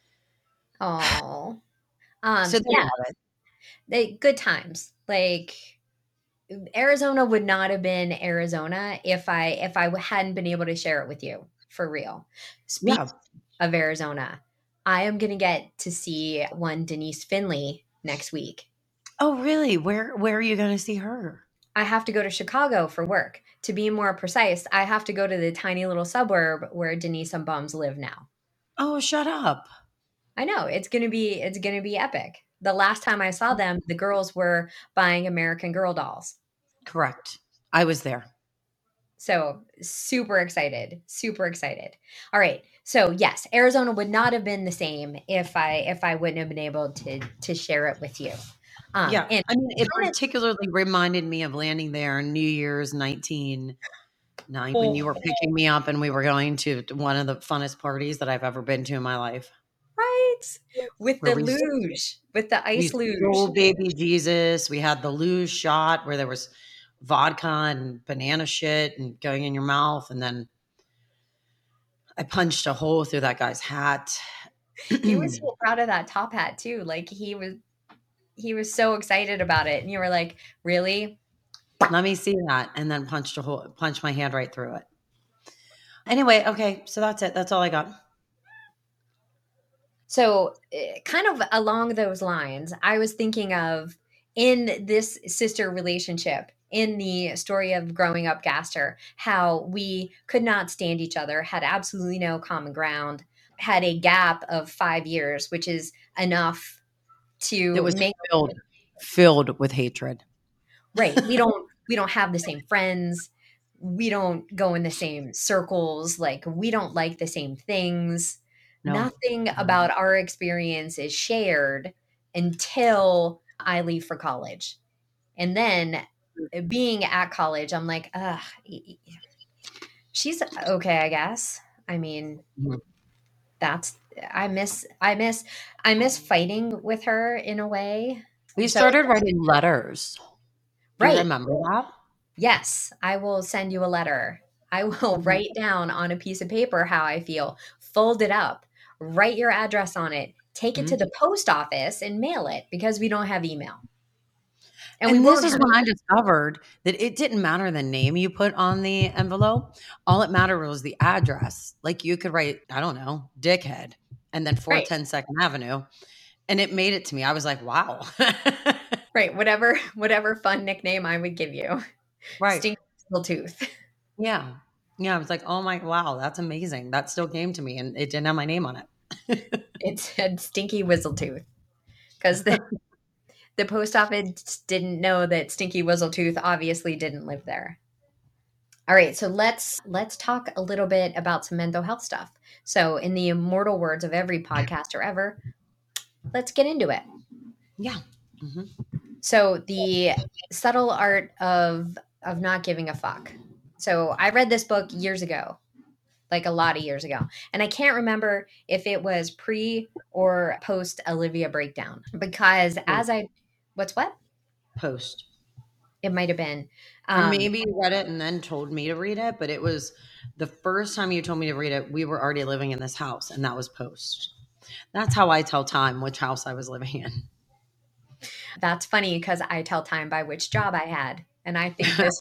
Oh. Um, so yeah, they good times. Like Arizona would not have been Arizona if I if I hadn't been able to share it with you, for real. Speaking Yeah. of Arizona, I am gonna get to see one Denise Finley next week. Oh, really? Where where are you going to see her? I have to go to Chicago for work. To be more precise, I have to go to the tiny little suburb where Denise and Bums live now. Oh, shut up. I know, it's gonna be it's gonna be epic. The last time I saw them, the girls were buying American Girl dolls. Correct. I was there. So super excited, super excited. All right. So yes, Arizona would not have been the same if I if I wouldn't have been able to to share it with you. Um, yeah. And I mean, it particularly reminded me of landing there on New Year's nineteen ninety when you were picking me up and we were going to one of the funnest parties that I've ever been to in my life. Right. With Where the we- luge, with the ice luge. Oh, baby Jesus. We had the luge shot where there was vodka and banana shit and going in your mouth. And then I punched a hole through that guy's hat. He was so proud of that top hat too. Like he was, he was so excited about it. And you were like, really? Let me see that. And then punched a hole, punched my hand right through it. Anyway, okay. So that's it. That's all I got. So kind of along those lines, I was thinking of in this sister relationship, in the story of growing up Gaster, how we could not stand each other, had absolutely no common ground, had a gap of five years, which is enough It to was make filled filled with hatred. right. We don't we don't have the same friends. We don't go in the same circles. Like we don't like the same things. No. Nothing about our experience is shared until I leave for college. And then being at college, I'm like, ugh, she's okay, I guess. I mean, Mhm. that's I miss I miss I miss fighting with her in a way. We So started writing letters. Do you right. remember that? Yes, I will send you a letter. I will Mhm. write down on a piece of paper how I feel, fold it up, write your address on it, take it to Mhm. the post office and mail it because we don't have email. And we And this won't is have when I discovered that it didn't matter the name you put on the envelope. All it mattered was the address. Like you could write, I don't know, Dickhead, and then right, four ten Second Avenue. And it made it to me. I was like, wow. right, whatever whatever fun nickname I would give you. Right. Stinky little tooth. Yeah. Yeah. I was like, oh my, wow, that's amazing. That still came to me and it didn't have my name on it. It said Stinky Whistletooth because the, the post office didn't know that Stinky Whistletooth obviously didn't live there. All right, so let's let's talk a little bit about some mental health stuff. So, in the immortal words of every podcaster ever, let's get into it. Yeah. Mm-hmm. So, the subtle art of of not giving a fuck. So, I read this book years ago, like a lot of years ago, and I can't remember if it was pre or post Olivia breakdown because as I, what's what? Post. It might have been. Or Um, maybe you read it and then told me to read it, but it was the first time you told me to read it, we were already living in this house, and that was post. That's how I tell time which house I was living in. that's funny because I tell time by which job I had, and I think this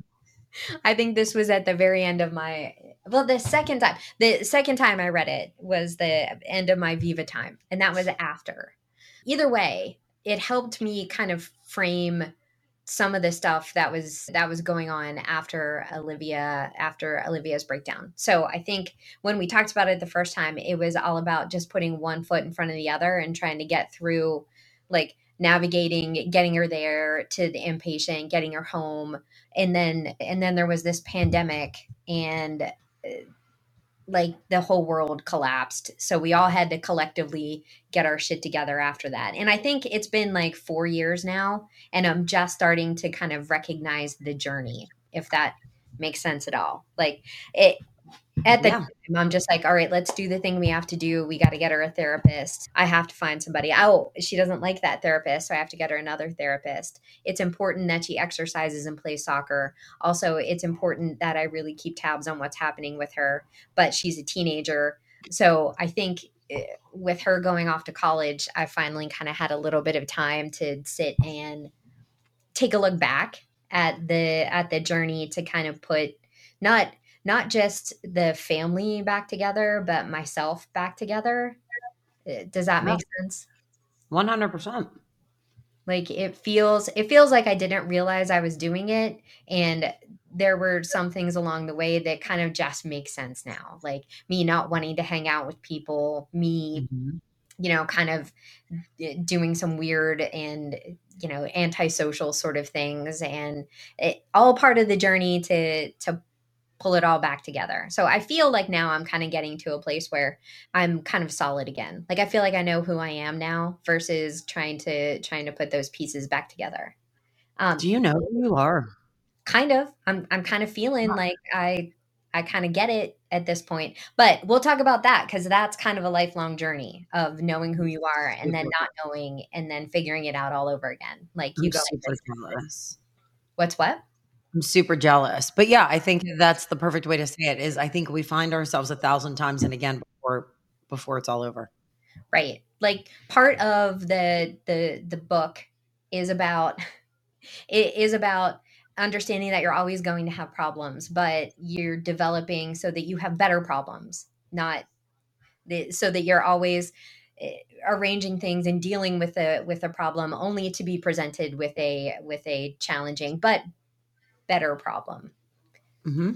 I think this was at the very end of my well, the second time. The second time I read it was the end of my Viva time, and that was after. Either way, it helped me kind of frame some of the stuff that was that was going on after Olivia after Olivia's breakdown. So I think when we talked about it the first time, it was all about just putting one foot in front of the other and trying to get through like navigating getting her there to the inpatient, getting her home, and then and then there was this pandemic and uh, like the whole world collapsed, so we all had to collectively get our shit together after that. And I think it's been like four years now and I'm just starting to kind of recognize the journey, if that makes sense at all. Like it at the Yeah. time, I'm just like, all right, let's do the thing we have to do. We got to get her a therapist. I have to find somebody. Oh, she doesn't like that therapist, so I have to get her another therapist. It's important that she exercises and plays soccer. Also, it's important that I really keep tabs on what's happening with her, but she's a teenager. So I think eh, with her going off to college, I finally kind of had a little bit of time to sit and take a look back at the at the journey to kind of put not not just the family back together but myself back together. Uh, does that Yeah. make sense? one hundred percent. Like it feels it feels like I didn't realize I was doing it, and there were some things along the way that kind of just make sense now, like me not wanting to hang out with people, me Mm-hmm. you know kind of eh, doing some weird and you know antisocial sort of things, and it all part of the journey to to pull it all back together. So I feel like now I'm kind of getting to a place where I'm kind of solid again. Like I feel like I know who I am now versus trying to trying to put those pieces back together. Um Do you know who you are? kind of i'm i'm kind of feeling like i i kind of get it at this point, but we'll talk about that because that's kind of a lifelong journey of knowing who you are and then Super, not knowing and then figuring it out all over again, like you I'm go super jealous. what's what I'm super jealous. But yeah, I think that's the perfect way to say it is I think we find ourselves a thousand times and again before before it's all over. right, like part of the the the book is about it is about understanding that you're always going to have problems but you're developing so that you have better problems, not the, so that you're always arranging things and dealing with a with a problem, only to be presented with a with a challenging but better problem. Mm-hmm.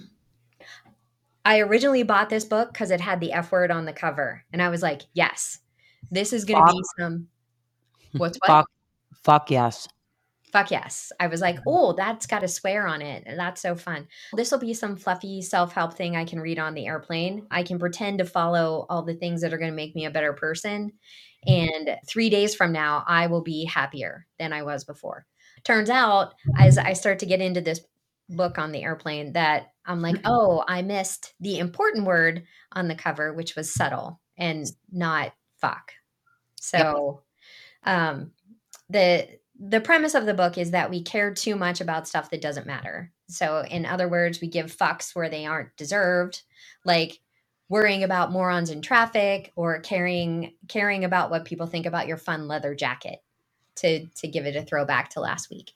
I originally bought this book because it had the F word on the cover, and I was like, yes, this is going to be some what's what fuck, fuck yes. Fuck yes. I was like, oh, that's got a swear on it. That's so fun. This will be some fluffy self-help thing I can read on the airplane. I can pretend to follow all the things that are going to make me a better person. And three days from now, I will be happier than I was before. Turns out, as I start to get into this book on the airplane, that I'm like, oh, I missed the important word on the cover, which was subtle and not fuck. So um, the the premise of the book is that we care too much about stuff that doesn't matter. So in other words, we give fucks where they aren't deserved, like worrying about morons in traffic or caring caring about what people think about your fun leather jacket, to to give it a throwback to last week.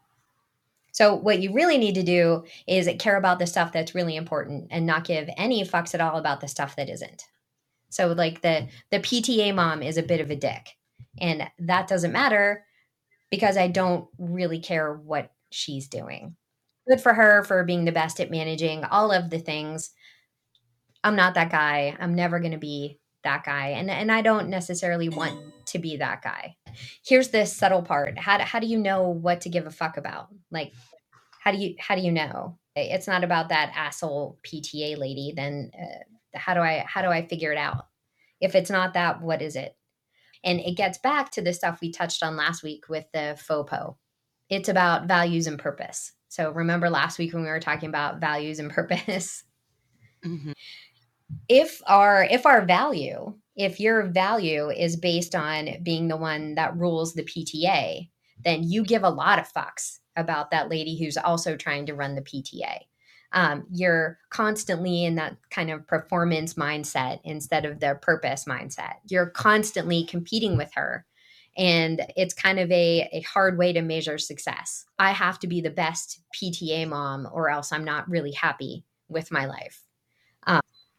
So what you really need to do is care about the stuff that's really important and not give any fucks at all about the stuff that isn't. So like the the P T A mom is a bit of a dick, and that doesn't matter because I don't really care what she's doing. Good for her for being the best at managing all of the things. I'm not that guy. I'm never going to be that guy. And, and I don't necessarily want to be that guy. Here's the subtle part. How do, how do you know what to give a fuck about? Like, how do you, how do you know? It's not about that asshole P T A lady. Then uh, how do I, how do I figure it out? If it's not that, what is it? And it gets back to the stuff we touched on last week with the FOPO. It's about values and purpose. So remember last week when we were talking about values and purpose? Mm-hmm. If our if our value, if your value is based on being the one that rules the P T A, then you give a lot of fucks about that lady who's also trying to run the P T A. Um, you're constantly in that kind of performance mindset instead of the purpose mindset. You're constantly competing with her. And it's kind of a, a hard way to measure success. I have to be the best P T A mom or else I'm not really happy with my life. Um,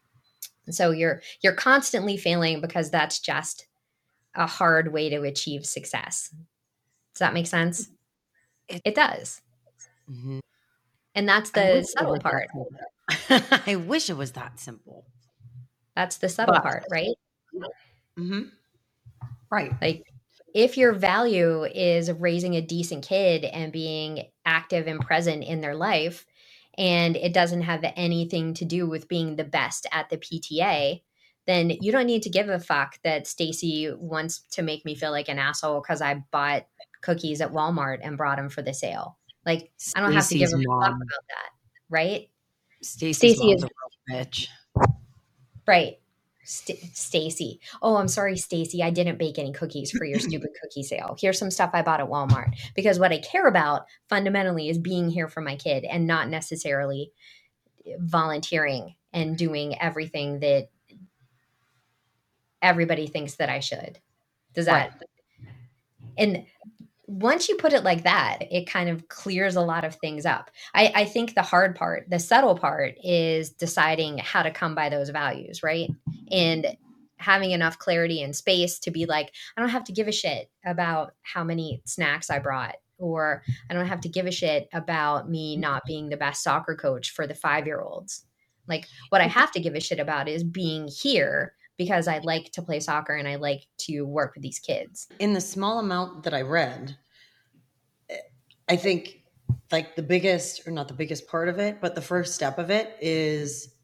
so you're you're constantly failing because that's just a hard way to achieve success. Does that make sense? It, it does. Mm-hmm. And that's the subtle part. I wish it was that simple. That's the subtle but, part, right? Mm-hmm. Right. Like if your value is raising a decent kid and being active and present in their life, and it doesn't have anything to do with being the best at the P T A, then you don't need to give a fuck that Stacy wants to make me feel like an asshole because I bought cookies at Walmart and brought them for the sale. Like, I don't have to give a fuck about that, right? Stacy is a bitch. Right. St- Stacy. Oh, I'm sorry, Stacy. I didn't bake any cookies for your stupid cookie sale. Here's some stuff I bought at Walmart. Because what I care about fundamentally is being here for my kid and not necessarily volunteering and doing everything that everybody thinks that I should. Does that? Right. And once you put it like that, it kind of clears a lot of things up. I, I think the hard part, the subtle part, is deciding how to come by those values, right? And having enough clarity and space to be like, I don't have to give a shit about how many snacks I brought, or I don't have to give a shit about me not being the best soccer coach for the five-year-olds. Like, what I have to give a shit about is being here because I like to play soccer and I like to work with these kids. In the small amount that I read, I think like the biggest, or not the biggest part of it, but the first step of it is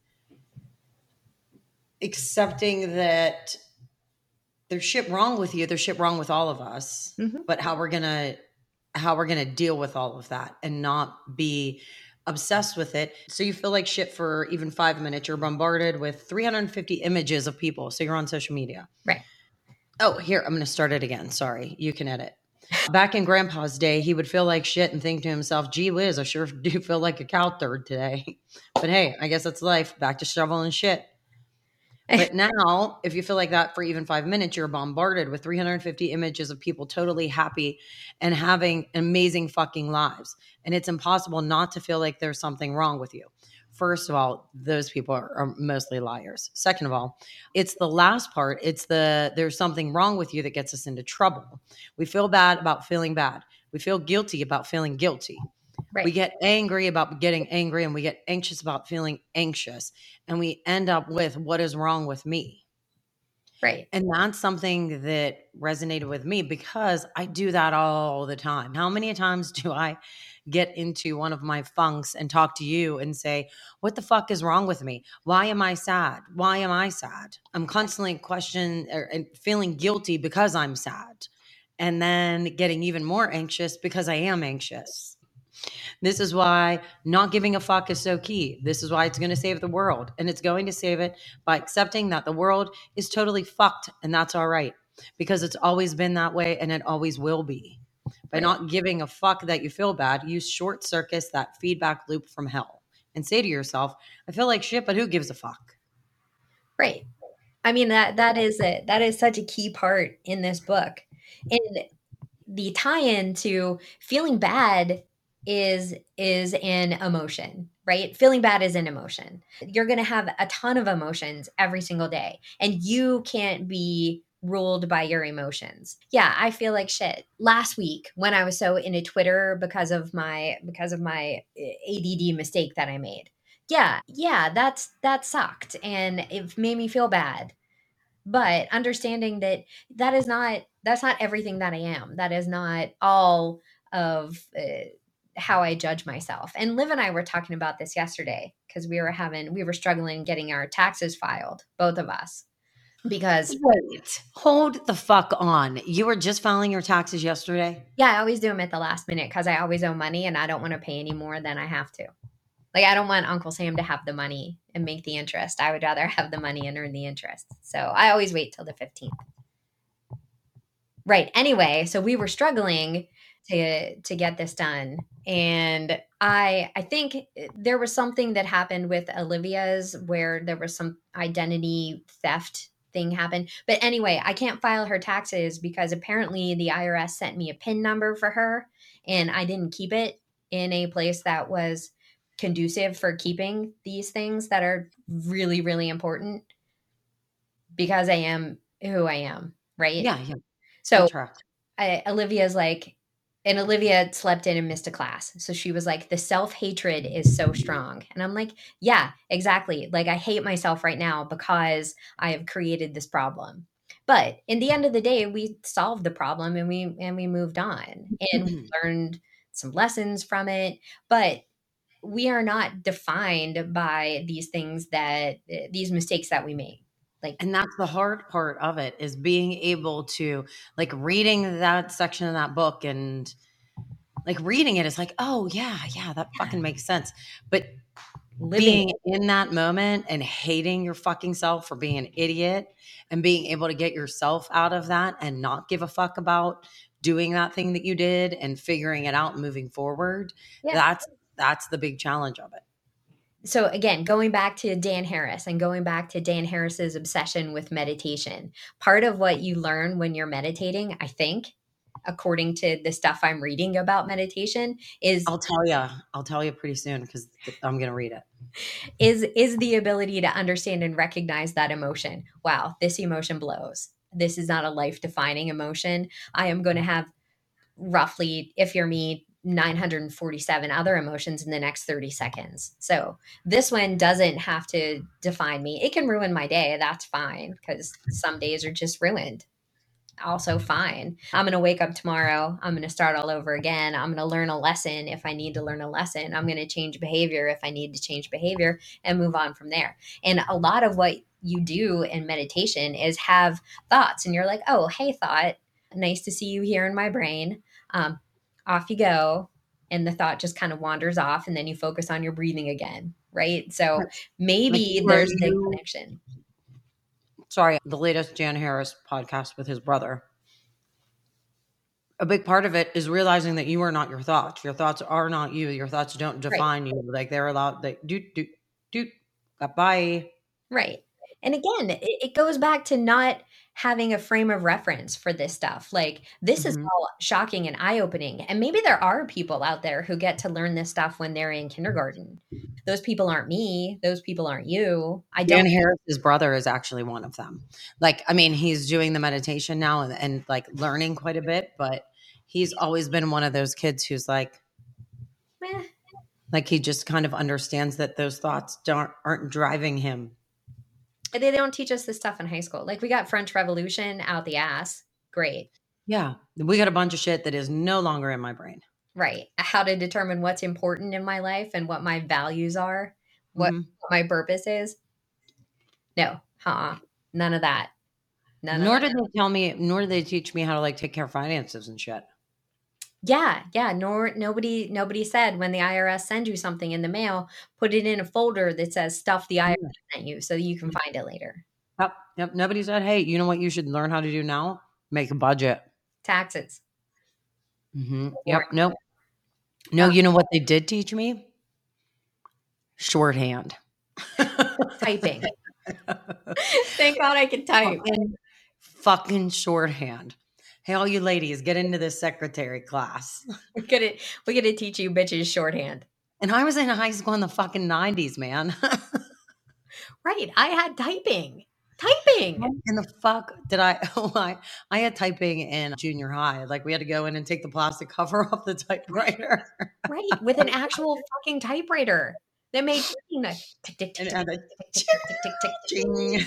accepting that there's shit wrong with you. There's shit wrong with all of us, mm-hmm. but how we're going to, how we're going to deal with all of that and not be obsessed with it. So you feel like shit for even five minutes. You're bombarded with three hundred fifty images of people. So you're on social media. Right. Oh, here, I'm going to start it again. Sorry. You can edit. Back in Grandpa's day, he would feel like shit and think to himself, gee whiz, I sure do feel like a cow turd today. But hey, I guess that's life. Back to shoveling shit. But now, if you feel like that for even five minutes, you're bombarded with three hundred fifty images of people totally happy and having amazing fucking lives. And it's impossible not to feel like there's something wrong with you. first of all, those people are, are mostly liars. Second of all, it's the last part. It's the there's something wrong with you that gets us into trouble. We feel bad about feeling bad. We feel guilty about feeling guilty. Right. We get angry about getting angry, and we get anxious about feeling anxious. And we end up with, what is wrong with me? Right. And that's something that resonated with me because I do that all the time. How many times do I get into one of my funks and talk to you and say, what the fuck is wrong with me? Why am I sad? Why am I sad? I'm constantly questioning and feeling guilty because I'm sad. And then getting even more anxious because I am anxious. This is why not giving a fuck is so key. This is why it's going to save the world. And it's going to save it by accepting that the world is totally fucked, and that's all right, because it's always been that way and it always will be. By Right. not giving a fuck that you feel bad, you short circuit that feedback loop from hell and say to yourself, I feel like shit, but who gives a fuck? Right. I mean, that that is it. That is such a key part in this book. And the tie-in to feeling bad is is an emotion, right? Feeling bad is an emotion. You're going to have a ton of emotions every single day, and you can't be ruled by your emotions. Yeah, I feel like shit. Last week when I was so into Twitter because of my because of my A D D mistake that I made. Yeah, yeah, that's that sucked and it made me feel bad. But understanding that that is not that's not everything that I am. That is not all of uh, how I judge myself. And Liv and I were talking about this yesterday because we were having we were struggling getting our taxes filed, both of us. Because Wait, hold the fuck on. You were just filing your taxes yesterday? yeah, I always do them at the last minute because I always owe money and I don't want to pay any more than I have to. Like, I don't want Uncle Sam to have the money and make the interest. I would rather have the money and earn the interest. So I always wait till the fifteenth. Right. Anyway, so we were struggling to to get this done. And I I think there was something that happened with Olivia's where there was some identity theft thing happen. But anyway, I can't file her taxes because apparently the I R S sent me a PIN number for her and I didn't keep it in a place that was conducive for keeping these things that are really, really important because I am who I am, right? Yeah, yeah. So Contract. I, Olivia's like, and Olivia slept in and missed a class. So she was like, the self hatred is so strong. And I'm like, yeah, exactly. Like, I hate myself right now because I have created this problem. But in the end of the day, we solved the problem and we and we moved on and we learned some lessons from it. But we are not defined by these things that these mistakes that we make. Like, and that's the hard part of it, is being able to, like, reading that section of that book and like reading it is like, oh yeah, yeah, that fucking makes sense. But living being in that moment and hating your fucking self for being an idiot and being able to get yourself out of that and not give a fuck about doing that thing that you did and figuring it out and moving forward, yeah. that's that's the big challenge of it. So again, going back to Dan Harris and going back to Dan Harris's obsession with meditation, part of what you learn when you're meditating, I think, according to the stuff I'm reading about meditation, is I'll tell you, I'll tell you pretty soon because I'm going to read it. Is is the ability to understand and recognize that emotion. Wow, this emotion blows. This is not a life-defining emotion. I am going to have roughly, if you're me, nine hundred forty-seven other emotions in the next thirty seconds. So this one doesn't have to define me. It can ruin my day. That's fine because some days are just ruined. Also fine. I'm going to wake up tomorrow. I'm going to start all over again. I'm going to learn a lesson if I need to learn a lesson. I'm going to change behavior if I need to change behavior and move on from there. And a lot of what you do in meditation is have thoughts and you're like, oh, hey, thought, nice to see you here in my brain. Um, off you go. And the thought just kind of wanders off and then you focus on your breathing again. Right. So maybe Like, there's a you- connection. Sorry, the latest Dan Harris podcast with his brother. A big part of it is realizing that you are not your thoughts. Your thoughts are not you. Your thoughts don't define right. you. Like they're allowed, like, do, do, do, bye. Right. And again, it, it goes back to not having a frame of reference for this stuff. Like this mm-hmm. is all shocking and eye-opening. And maybe there are people out there who get to learn this stuff when they're in kindergarten. those people aren't me. Those people aren't you. I Dan don't. Harris's brother is actually one of them. Like, I mean, he's doing the meditation now and, and like learning quite a bit, but he's always been one of those kids who's like, Meh. like he just kind of understands that those thoughts don't aren't driving him. They don't teach us this stuff in high school. Like we got French Revolution out the ass. Great. Yeah. We got a bunch of shit that is no longer in my brain. Right. How to determine what's important in my life and what my values are, what Mhm. my purpose is. No, huh? None of that. None Nor of did that. they tell me, nor did they teach me how to like take care of finances and shit. Yeah, yeah. Nor nobody nobody said when the I R S sends you something in the mail, put it in a folder that says stuff the I R S sent you so you can find it later. Yep. Yep. Nobody said, hey, you know what you should learn how to do now? Make a budget. Taxes. Mm-hmm. Yep. Nope. No, you know what they did teach me? Shorthand. Typing. Thank God I can type. Fucking, fucking shorthand. Hey, all you ladies, get into this secretary class. We're gonna we're gonna teach you bitches shorthand. And I was in high school in the fucking nineties, man. Right. I had typing. Typing. In the fuck did I? Oh, I I had typing in junior high. Like we had to go in and take the plastic cover off the typewriter. Right. With an actual fucking typewriter that made tick tick tick tick And tick it tick had tick tick tick tick Ching.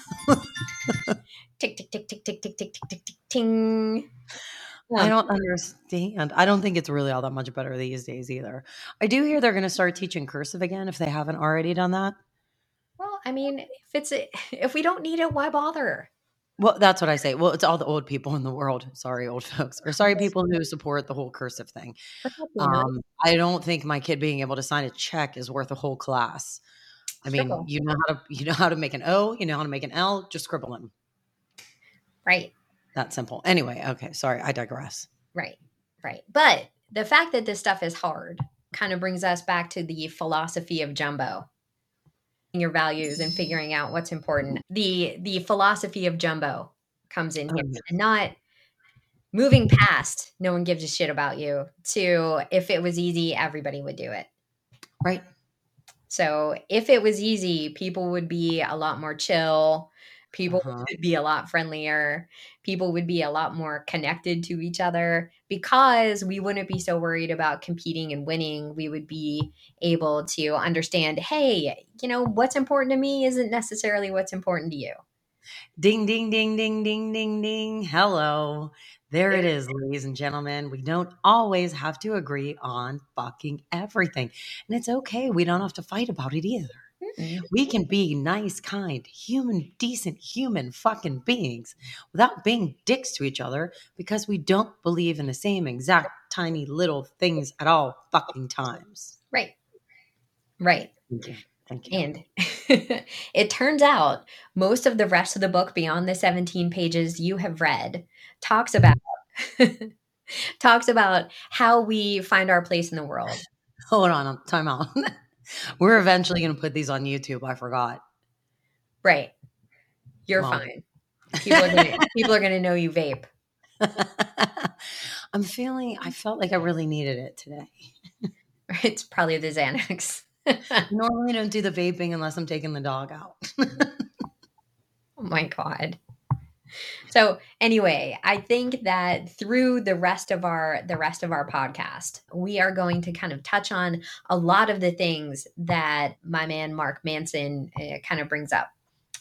tick tick tick tick tick tick tick tick tick tick ting. I don't understand. I don't think it's really all that much better these days either. I do hear they're going to start teaching cursive again if they haven't already done that. Well, I mean, if it's a, if we don't need it, why bother? Well, that's what I say. Well, it's all the old people in the world. Sorry, old folks. Or sorry, people who support the whole cursive thing. Um, I don't think my kid being able to sign a check is worth a whole class. I mean, Scribble. you know how to you know how to make an O, you know how to make an L, just scribble them. Right. That simple. Anyway, okay, sorry, I digress. Right. Right. But the fact that this stuff is hard kind of brings us back to the philosophy of Jumbo. Your values and figuring out what's important. The the philosophy of Jumbo comes in here, Oh, yeah. and not moving past no one gives a shit about you to if it was easy, everybody would do it. Right. So if it was easy, people would be a lot more chill. People Uh-huh. would be a lot friendlier. People would be a lot more connected to each other because we wouldn't be so worried about competing and winning. We would be able to understand, hey, you know, what's important to me isn't necessarily what's important to you. Ding, ding, ding, ding, ding, ding, ding. Hello. There it is, ladies and gentlemen. We don't always have to agree on fucking everything. And it's okay. We don't have to fight about it either. Mm-mm. We can be nice, kind, human, decent, human fucking beings without being dicks to each other because we don't believe in the same exact tiny little things at all fucking times. Right. Right. Thank you. Thank you. And it turns out most of the rest of the book beyond the seventeen pages you have read talks about talks about how we find our place in the world. Hold on, time out. We're eventually going to put these on YouTube. I forgot. Right. You're Well. fine. People are gonna, people are going to know you vape. I'm feeling, I felt like I really needed it today. It's probably the Xanax. Normally I don't do the vaping unless I'm taking the dog out. Oh my God. So anyway, I think that through the rest of our the rest of our podcast, we are going to kind of touch on a lot of the things that my man Mark Manson uh, kind of brings up.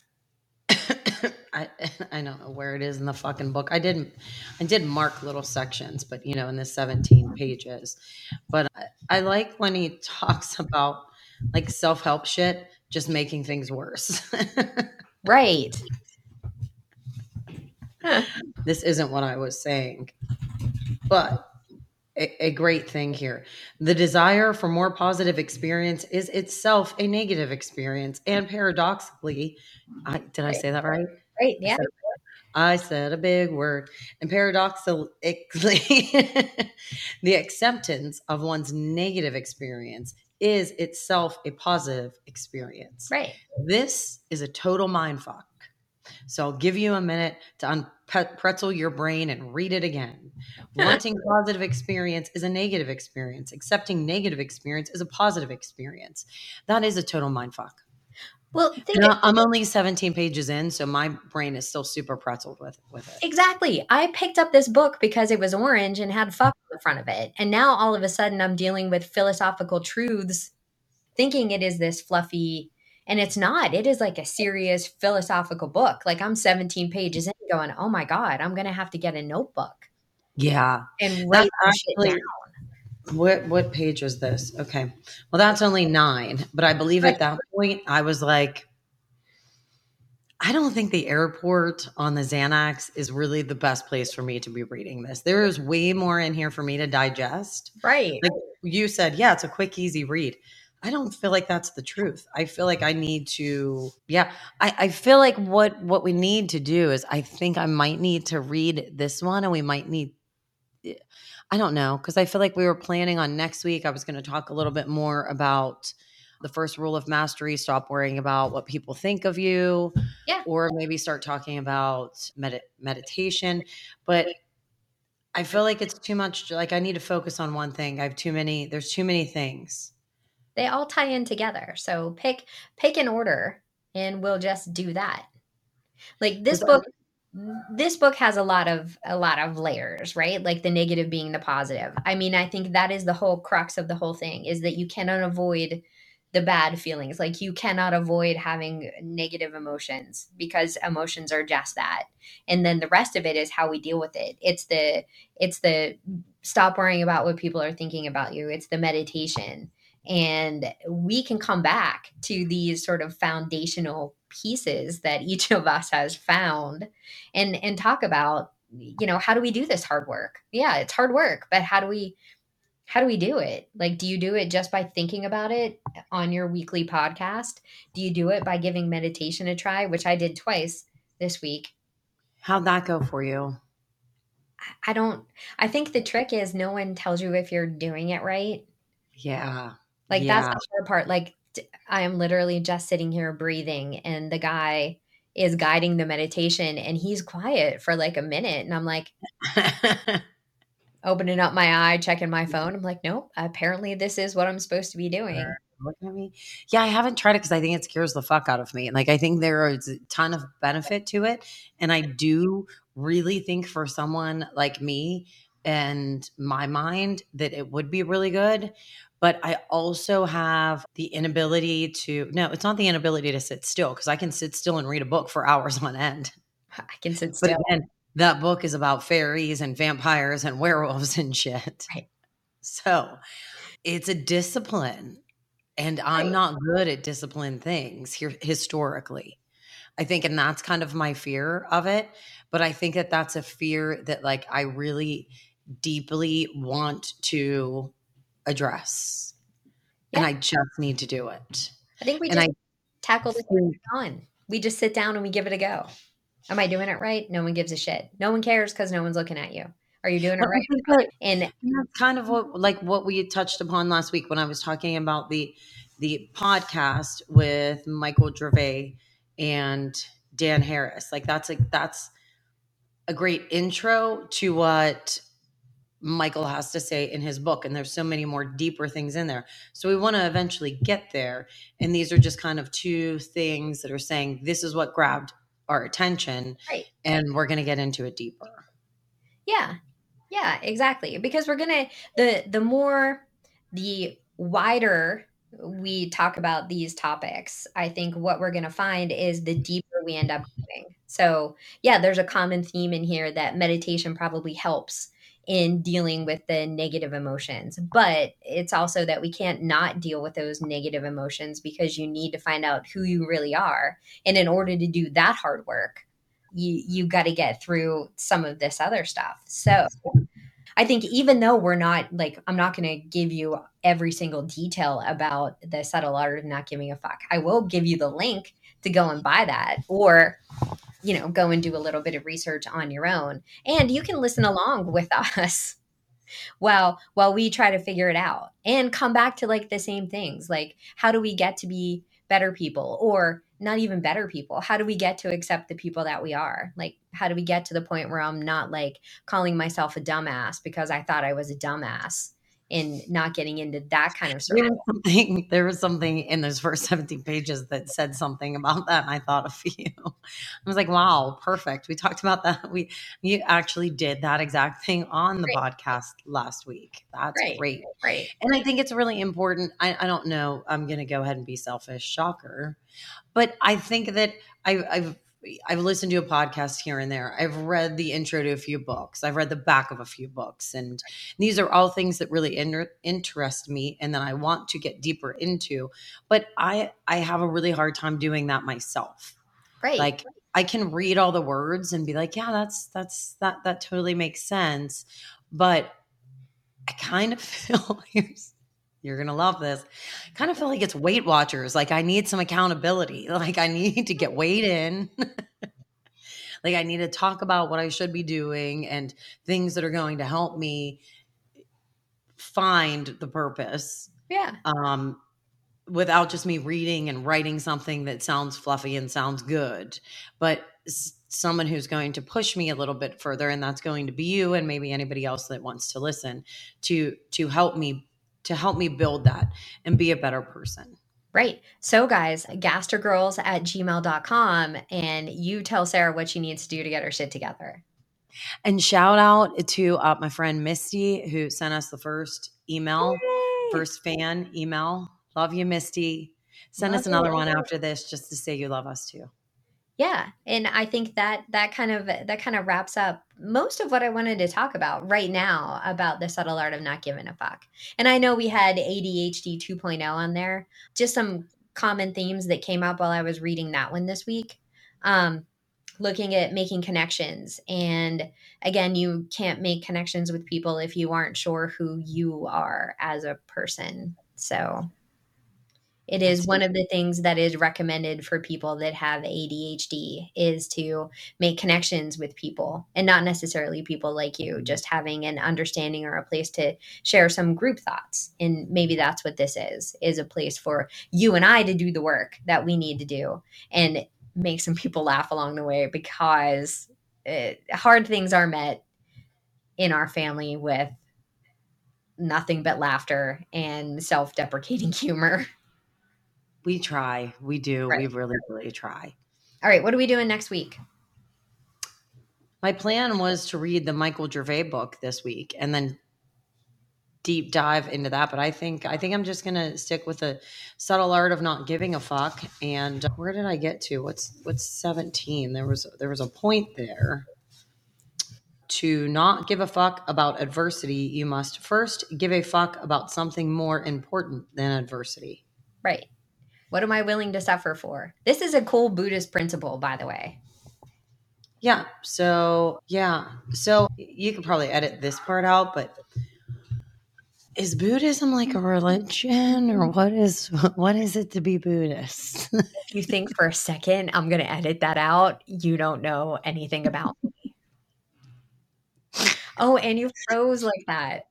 I I don't know where it is in the fucking book. I didn't I did mark little sections, but you know, in the seventeen pages. But I, I like when he talks about like self-help shit just making things worse. Right. This isn't what I was saying. But a, a great thing here. The desire for more positive experience is itself a negative experience. And paradoxically, I, did I say that right? Right. Yeah. I said, I said a big word. And paradoxically, the acceptance of one's negative experience is itself a positive experience. Right. This is a total mindfuck. So I'll give you a minute to unpretzel your brain and read it again. Wanting positive experience is a negative experience. Accepting negative experience is a positive experience. That is a total mindfuck. Well, think And I- I'm only seventeen pages in, so my brain is still super pretzeled with, with it. exactly. I picked up this book because it was orange and had fuck on the front of it. And now all of a sudden I'm dealing with philosophical truths, thinking it is this fluffy, and it's not. It is like a serious philosophical book. Like I'm seventeen pages in going, oh my God, I'm going to have to get a notebook Yeah. and That's write this shit actually, down. what, what page is this? Okay. Well, that's only nine, but I believe Right. at that point I was like, I don't think the airport on the Xanax is really the best place for me to be reading this. There is way more in here for me to digest. Right. Like you said, yeah, it's a quick, easy read. I don't feel like that's the truth. I feel like I need to, yeah. I, I feel like what what we need to do is I think I might need to read this one, and we might need, I don't know, because I feel like we were planning on next week. I was going to talk a little bit more about the first rule of mastery, stop worrying about what people think of you. Yeah. Or maybe start talking about med- meditation. But I feel like it's too much. Like I need to focus on one thing. I have too many, there's too many things. They all tie in together. So pick pick an order and we'll just do that. Like this book this book has a lot of a lot of layers, right? Like the negative being the positive. I mean, I think that is the whole crux of the whole thing, is that you cannot avoid the bad feelings. Like you cannot avoid having negative emotions, because emotions are just that. And then the rest of it is how we deal with it. It's the it's the stop worrying about what people are thinking about you. It's the meditation. And we can come back to these sort of foundational pieces that each of us has found, and and talk about, you know, how do we do this hard work? Yeah, it's hard work, but how do we how do we do it? Like, do you do it just by thinking about it on your weekly podcast? Do you do it by giving meditation a try, which I did twice this week? How'd that go for you? I don't, I think the trick is no one tells you if you're doing it right. Yeah. Like yeah. that's the hard part. Like I am literally just sitting here breathing, and the guy is guiding the meditation and he's quiet for like a minute. And I'm like, opening up my eye, checking my phone. I'm like, nope, apparently this is what I'm supposed to be doing. Look at me. Yeah, I haven't tried it because I think it scares the fuck out of me. Like, I think there is a ton of benefit to it. And I do really think for someone like me and my mind that it would be really good. But I also have the inability to, no, it's not the inability to sit still, because I can sit still and read a book for hours on end. I can sit still. But again, that book is about fairies and vampires and werewolves and shit. Right. So it's a discipline. And I'm Right. not good at disciplined things here historically. I think, and that's kind of my fear of it. But I think that that's a fear that like I really deeply want to address. Yeah. And I just need to do it. I think we And just I tackle it on. We just sit down and we give it a go. Am I doing it right? No one gives a shit. No one cares because no one's looking at you. Are you doing it Well, I right? think that- And that's kind of what like what we touched upon last week when I was talking about the the podcast with Michael Gervais and Dan Harris. Like that's a that's a great intro to what Michael has to say in his book. And there's so many more deeper things in there. So we want to eventually get there. And these are just kind of two things that are saying this is what grabbed our attention. Right. And we're going to get into it deeper. Yeah. Yeah, exactly. Because we're going to, the, the more, the wider we talk about these topics, I think what we're going to find is the deeper we end up going. So yeah, there's a common theme in here that meditation probably helps in dealing with the negative emotions, but it's also that we can't not deal with those negative emotions, because you need to find out who you really are. And in order to do that hard work, you you got to get through some of this other stuff. So I think even though we're not like, I'm not going to give you every single detail about the subtle art of not giving a fuck. I will give you the link to go and buy that, or, you know, go and do a little bit of research on your own. And you can listen along with us while, while we try to figure it out and come back to like the same things. Like, how do we get to be better people? Or not even better people? How do we get to accept the people that we are? Like, how do we get to the point where I'm not like calling myself a dumbass because I thought I was a dumbass, and not getting into that kind of There circle? was something, there was something in those first seventeen pages that said something about that. And I thought of you. I was like, wow, perfect. We talked about that. We, you actually did that exact thing on the Right, podcast last week. That's right, great. right. And I think it's really important. I, I don't know. I'm going to go ahead and be selfish. Shocker. But I think that I've, I've I've listened to a podcast here and there. I've read the intro to a few books. I've read the back of a few books, and these are all things that really inter- interest me, and that I want to get deeper into. But I I have a really hard time doing that myself. Right. Like, I can read all the words and be like, yeah, that's that's that that totally makes sense. But I kind of feel here's you're going to love this. Kind of feel like it's Weight Watchers. Like, I need some accountability. Like, I need to get weighed in. Like, I need to talk about what I should be doing and things that are going to help me find the purpose. Yeah. Um, without just me reading and writing something that sounds fluffy and sounds good, but s- someone who's going to push me a little bit further. And that's going to be you, and maybe anybody else that wants to listen, to, to help me to help me build that and be a better person. Right. So guys, gastergirls at gmail dot com, and you tell Sarah what she needs to do to get her shit together. And shout out to uh, my friend Misty, who sent us the first email, Yay! first fan email. Love you, Misty. Send Love us another it. one after this just to say you love us too. Yeah, and I think that that kind of that kind of wraps up most of what I wanted to talk about right now about the subtle art of not giving a fuck. And I know we had A D H D two point oh on there, just some common themes that came up while I was reading that one this week. Um, looking at making connections, and again, you can't make connections with people if you aren't sure who you are as a person. So it is one of the things that is recommended for people that have A D H D, is to make connections with people, and not necessarily people like you, just having an understanding or a place to share some group thoughts. And maybe that's what this is, is a place for you and I to do the work that we need to do and make some people laugh along the way, because it, hard things are met in our family with nothing but laughter and self-deprecating humor. We try. We do. Right. We really, really try. All right. What are we doing next week? My plan was to read the Michael Gervais book this week and then deep dive into that. But I think I think I'm just gonna stick with the subtle art of not giving a fuck. And where did I get to? What's what's seventeen? There was there was a point there. To not give a fuck about adversity, you must first give a fuck about something more important than adversity. Right. What am I willing to suffer for? This is a cool Buddhist principle, by the way. Yeah. So, yeah. So you could probably edit this part out, but is Buddhism like a religion, or what is what is it to be Buddhist? If you think for a second I'm going to edit that out, you don't know anything about me. Oh, and you froze like that.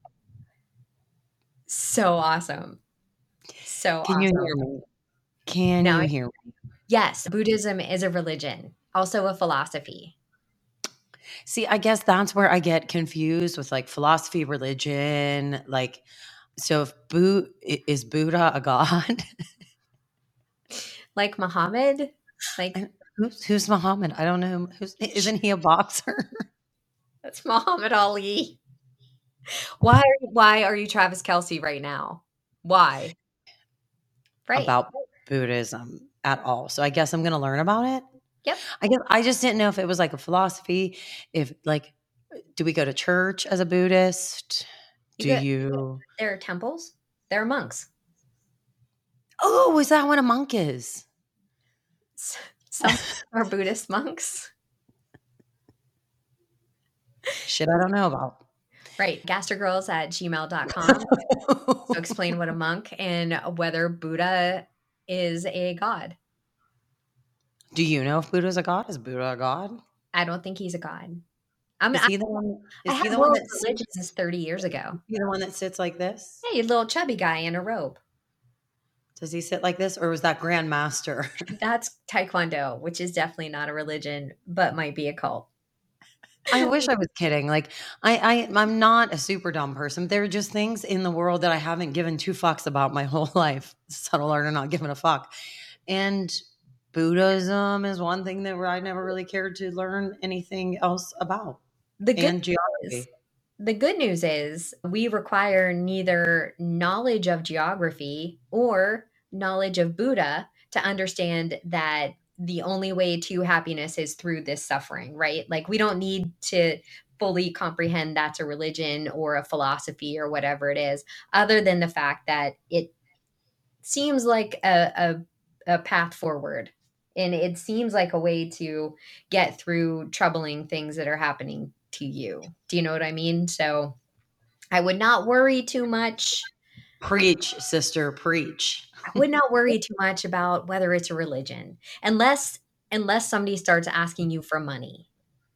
So awesome. So Can awesome. you hear me? Can Now you I- hear me? Yes, Buddhism is a religion, also a philosophy. See, I guess that's where I get confused with like philosophy, religion. Like, so if Bu- is Buddha a god? Like Muhammad? Like I- who's who's Muhammad? I don't know. Who's isn't he a boxer? that's Muhammad Ali. Why are, why are you Travis Kelce right now? Why? Right. About Buddhism at all. So I guess I'm going to learn about it. Yep. I guess I just didn't know if it was like a philosophy. If like, do we go to church as a Buddhist? You Do get- you? There are temples. There are monks. Oh, is that what a monk is? Some are Buddhist monks. Shit, I don't know about. Right. Gastergirls at gmail dot com. So explain what a monk and whether Buddha is a god. Do you know if Buddha is a god? Is Buddha a god? I don't think he's a god. I'm, Is he the one? I Is he had the one world that sits, religions thirty years ago. he the one that sits like this? Hey, you little chubby guy in a robe. Does he sit like this, or was that Grandmaster? That's Taekwondo, which is definitely not a religion, but might be a cult. I wish I was kidding. Like I, I, I'm not a super dumb person. There are just things in the world that I haven't given two fucks about my whole life. Subtle art of not giving a fuck. And Buddhism is one thing that I never really cared to learn anything else about. The good And is, geography. the good news is we require neither knowledge of geography or knowledge of Buddha to understand that the only way to happiness is through this suffering, right? Like we don't need to fully comprehend that's a religion or a philosophy or whatever it is, other than the fact that it seems like a, a, a path forward. And it seems like a way to get through troubling things that are happening to you. Do you know what I mean? So I would not worry too much. Preach, sister, preach. I would not worry too much about whether it's a religion, unless unless somebody starts asking you for money.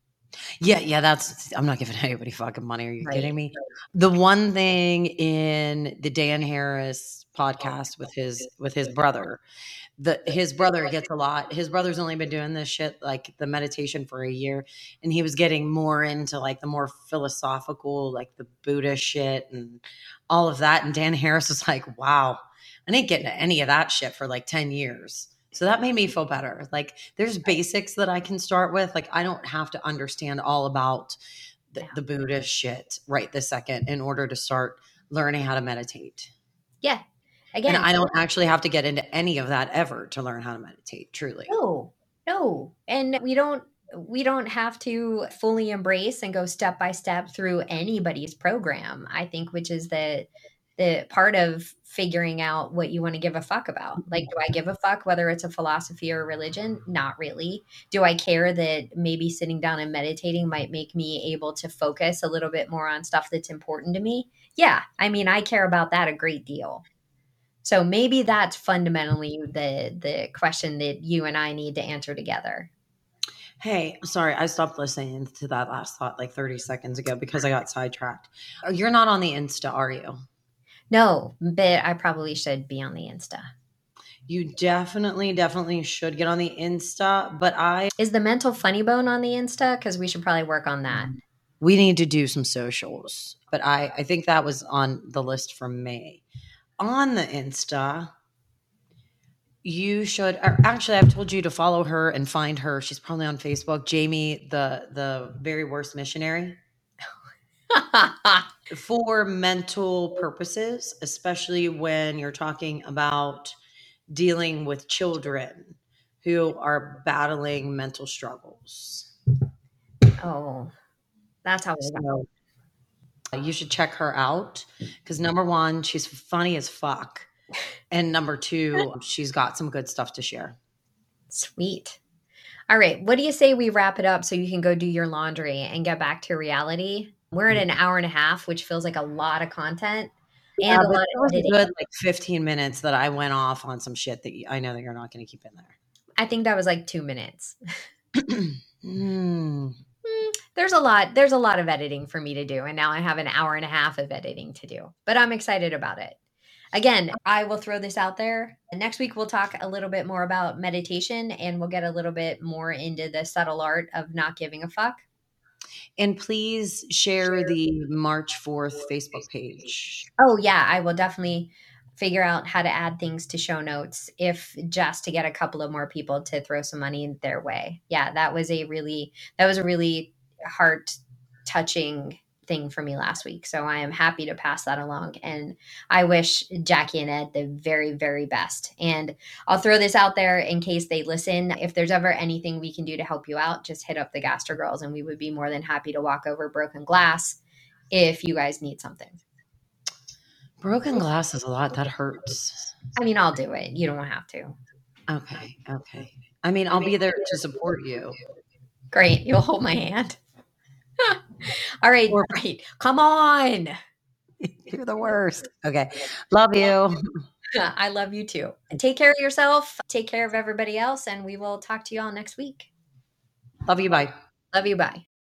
Yeah, yeah, that's I'm not giving anybody fucking money. Are you Right. kidding me? The one thing in the Dan Harris podcast with his with his brother, the his brother gets a lot. His brother's only been doing this shit, like the meditation, for a year, and he was getting more into like the more philosophical, like the Buddha shit and all of that. And Dan Harris was like, "Wow, I didn't get into any of that shit for like ten years." So that made me feel better. Like there's basics that I can start with. Like I don't have to understand all about the, the Buddhist shit right this second in order to start learning how to meditate. Yeah. Again, and I don't actually have to get into any of that ever to learn how to meditate, truly. No, no. And we don't we don't have to fully embrace and go step by step through anybody's program, I think, which is the the part of figuring out what you want to give a fuck about. Like, do I give a fuck whether it's a philosophy or a religion? Not really. Do I care that maybe sitting down and meditating might make me able to focus a little bit more on stuff that's important to me? Yeah. I mean, I care about that a great deal. So maybe that's fundamentally the the question that you and I need to answer together. Hey, sorry, I stopped listening to that last thought like thirty seconds ago because I got sidetracked. You're not on the Insta, are you? No, but I probably should be on the Insta. You definitely, definitely should get on the Insta, but I... Is the Mental Funny Bone on the Insta? Because we should probably work on that. We need to do some socials, but I, I think that was on the list for May. On the Insta, you should... Actually, I've told you to follow her and find her. She's probably on Facebook. Jamie, the, the very worst missionary. For mental purposes, especially when you're talking about dealing with children who are battling mental struggles. Oh, that's how we so, you should check her out because number one, she's funny as fuck. And number two, she's got some good stuff to share. Sweet. All right. What do you say we wrap it up so you can go do your laundry and get back to reality? We're at an hour and a half, which feels like a lot of content. Yeah, and a but lot it was of a good like fifteen minutes that I went off on some shit that I know that you're not going to keep in there. I think that was like two minutes. mm. There's a lot. There's a lot of editing for me to do. And now I have an hour and a half of editing to do, but I'm excited about it. Again, I will throw this out there. Next week, we'll talk a little bit more about meditation and we'll get a little bit more into the subtle art of not giving a fuck. And please share the March fourth Facebook page. Oh, yeah. I will definitely figure out how to add things to show notes if just to get a couple of more people to throw some money their way. Yeah, that was a really, that was a really heart touching thing for me last week. So I am happy to pass that along. And I wish Jackie and Ed the very, very best. And I'll throw this out there in case they listen. If there's ever anything we can do to help you out, just hit up the Gastro Girls and we would be more than happy to walk over broken glass if you guys need something. Broken glass is a lot. That hurts. I mean, I'll do it. You don't have to. Okay. Okay. I mean, I'll be there to support you. Great. You'll hold my hand. All right. All right. Come on. You're the worst. Okay. Love you. I love you too. Take care of yourself. Take care of everybody else. And we will talk to you all next week. Love you. Bye. Love you. Bye.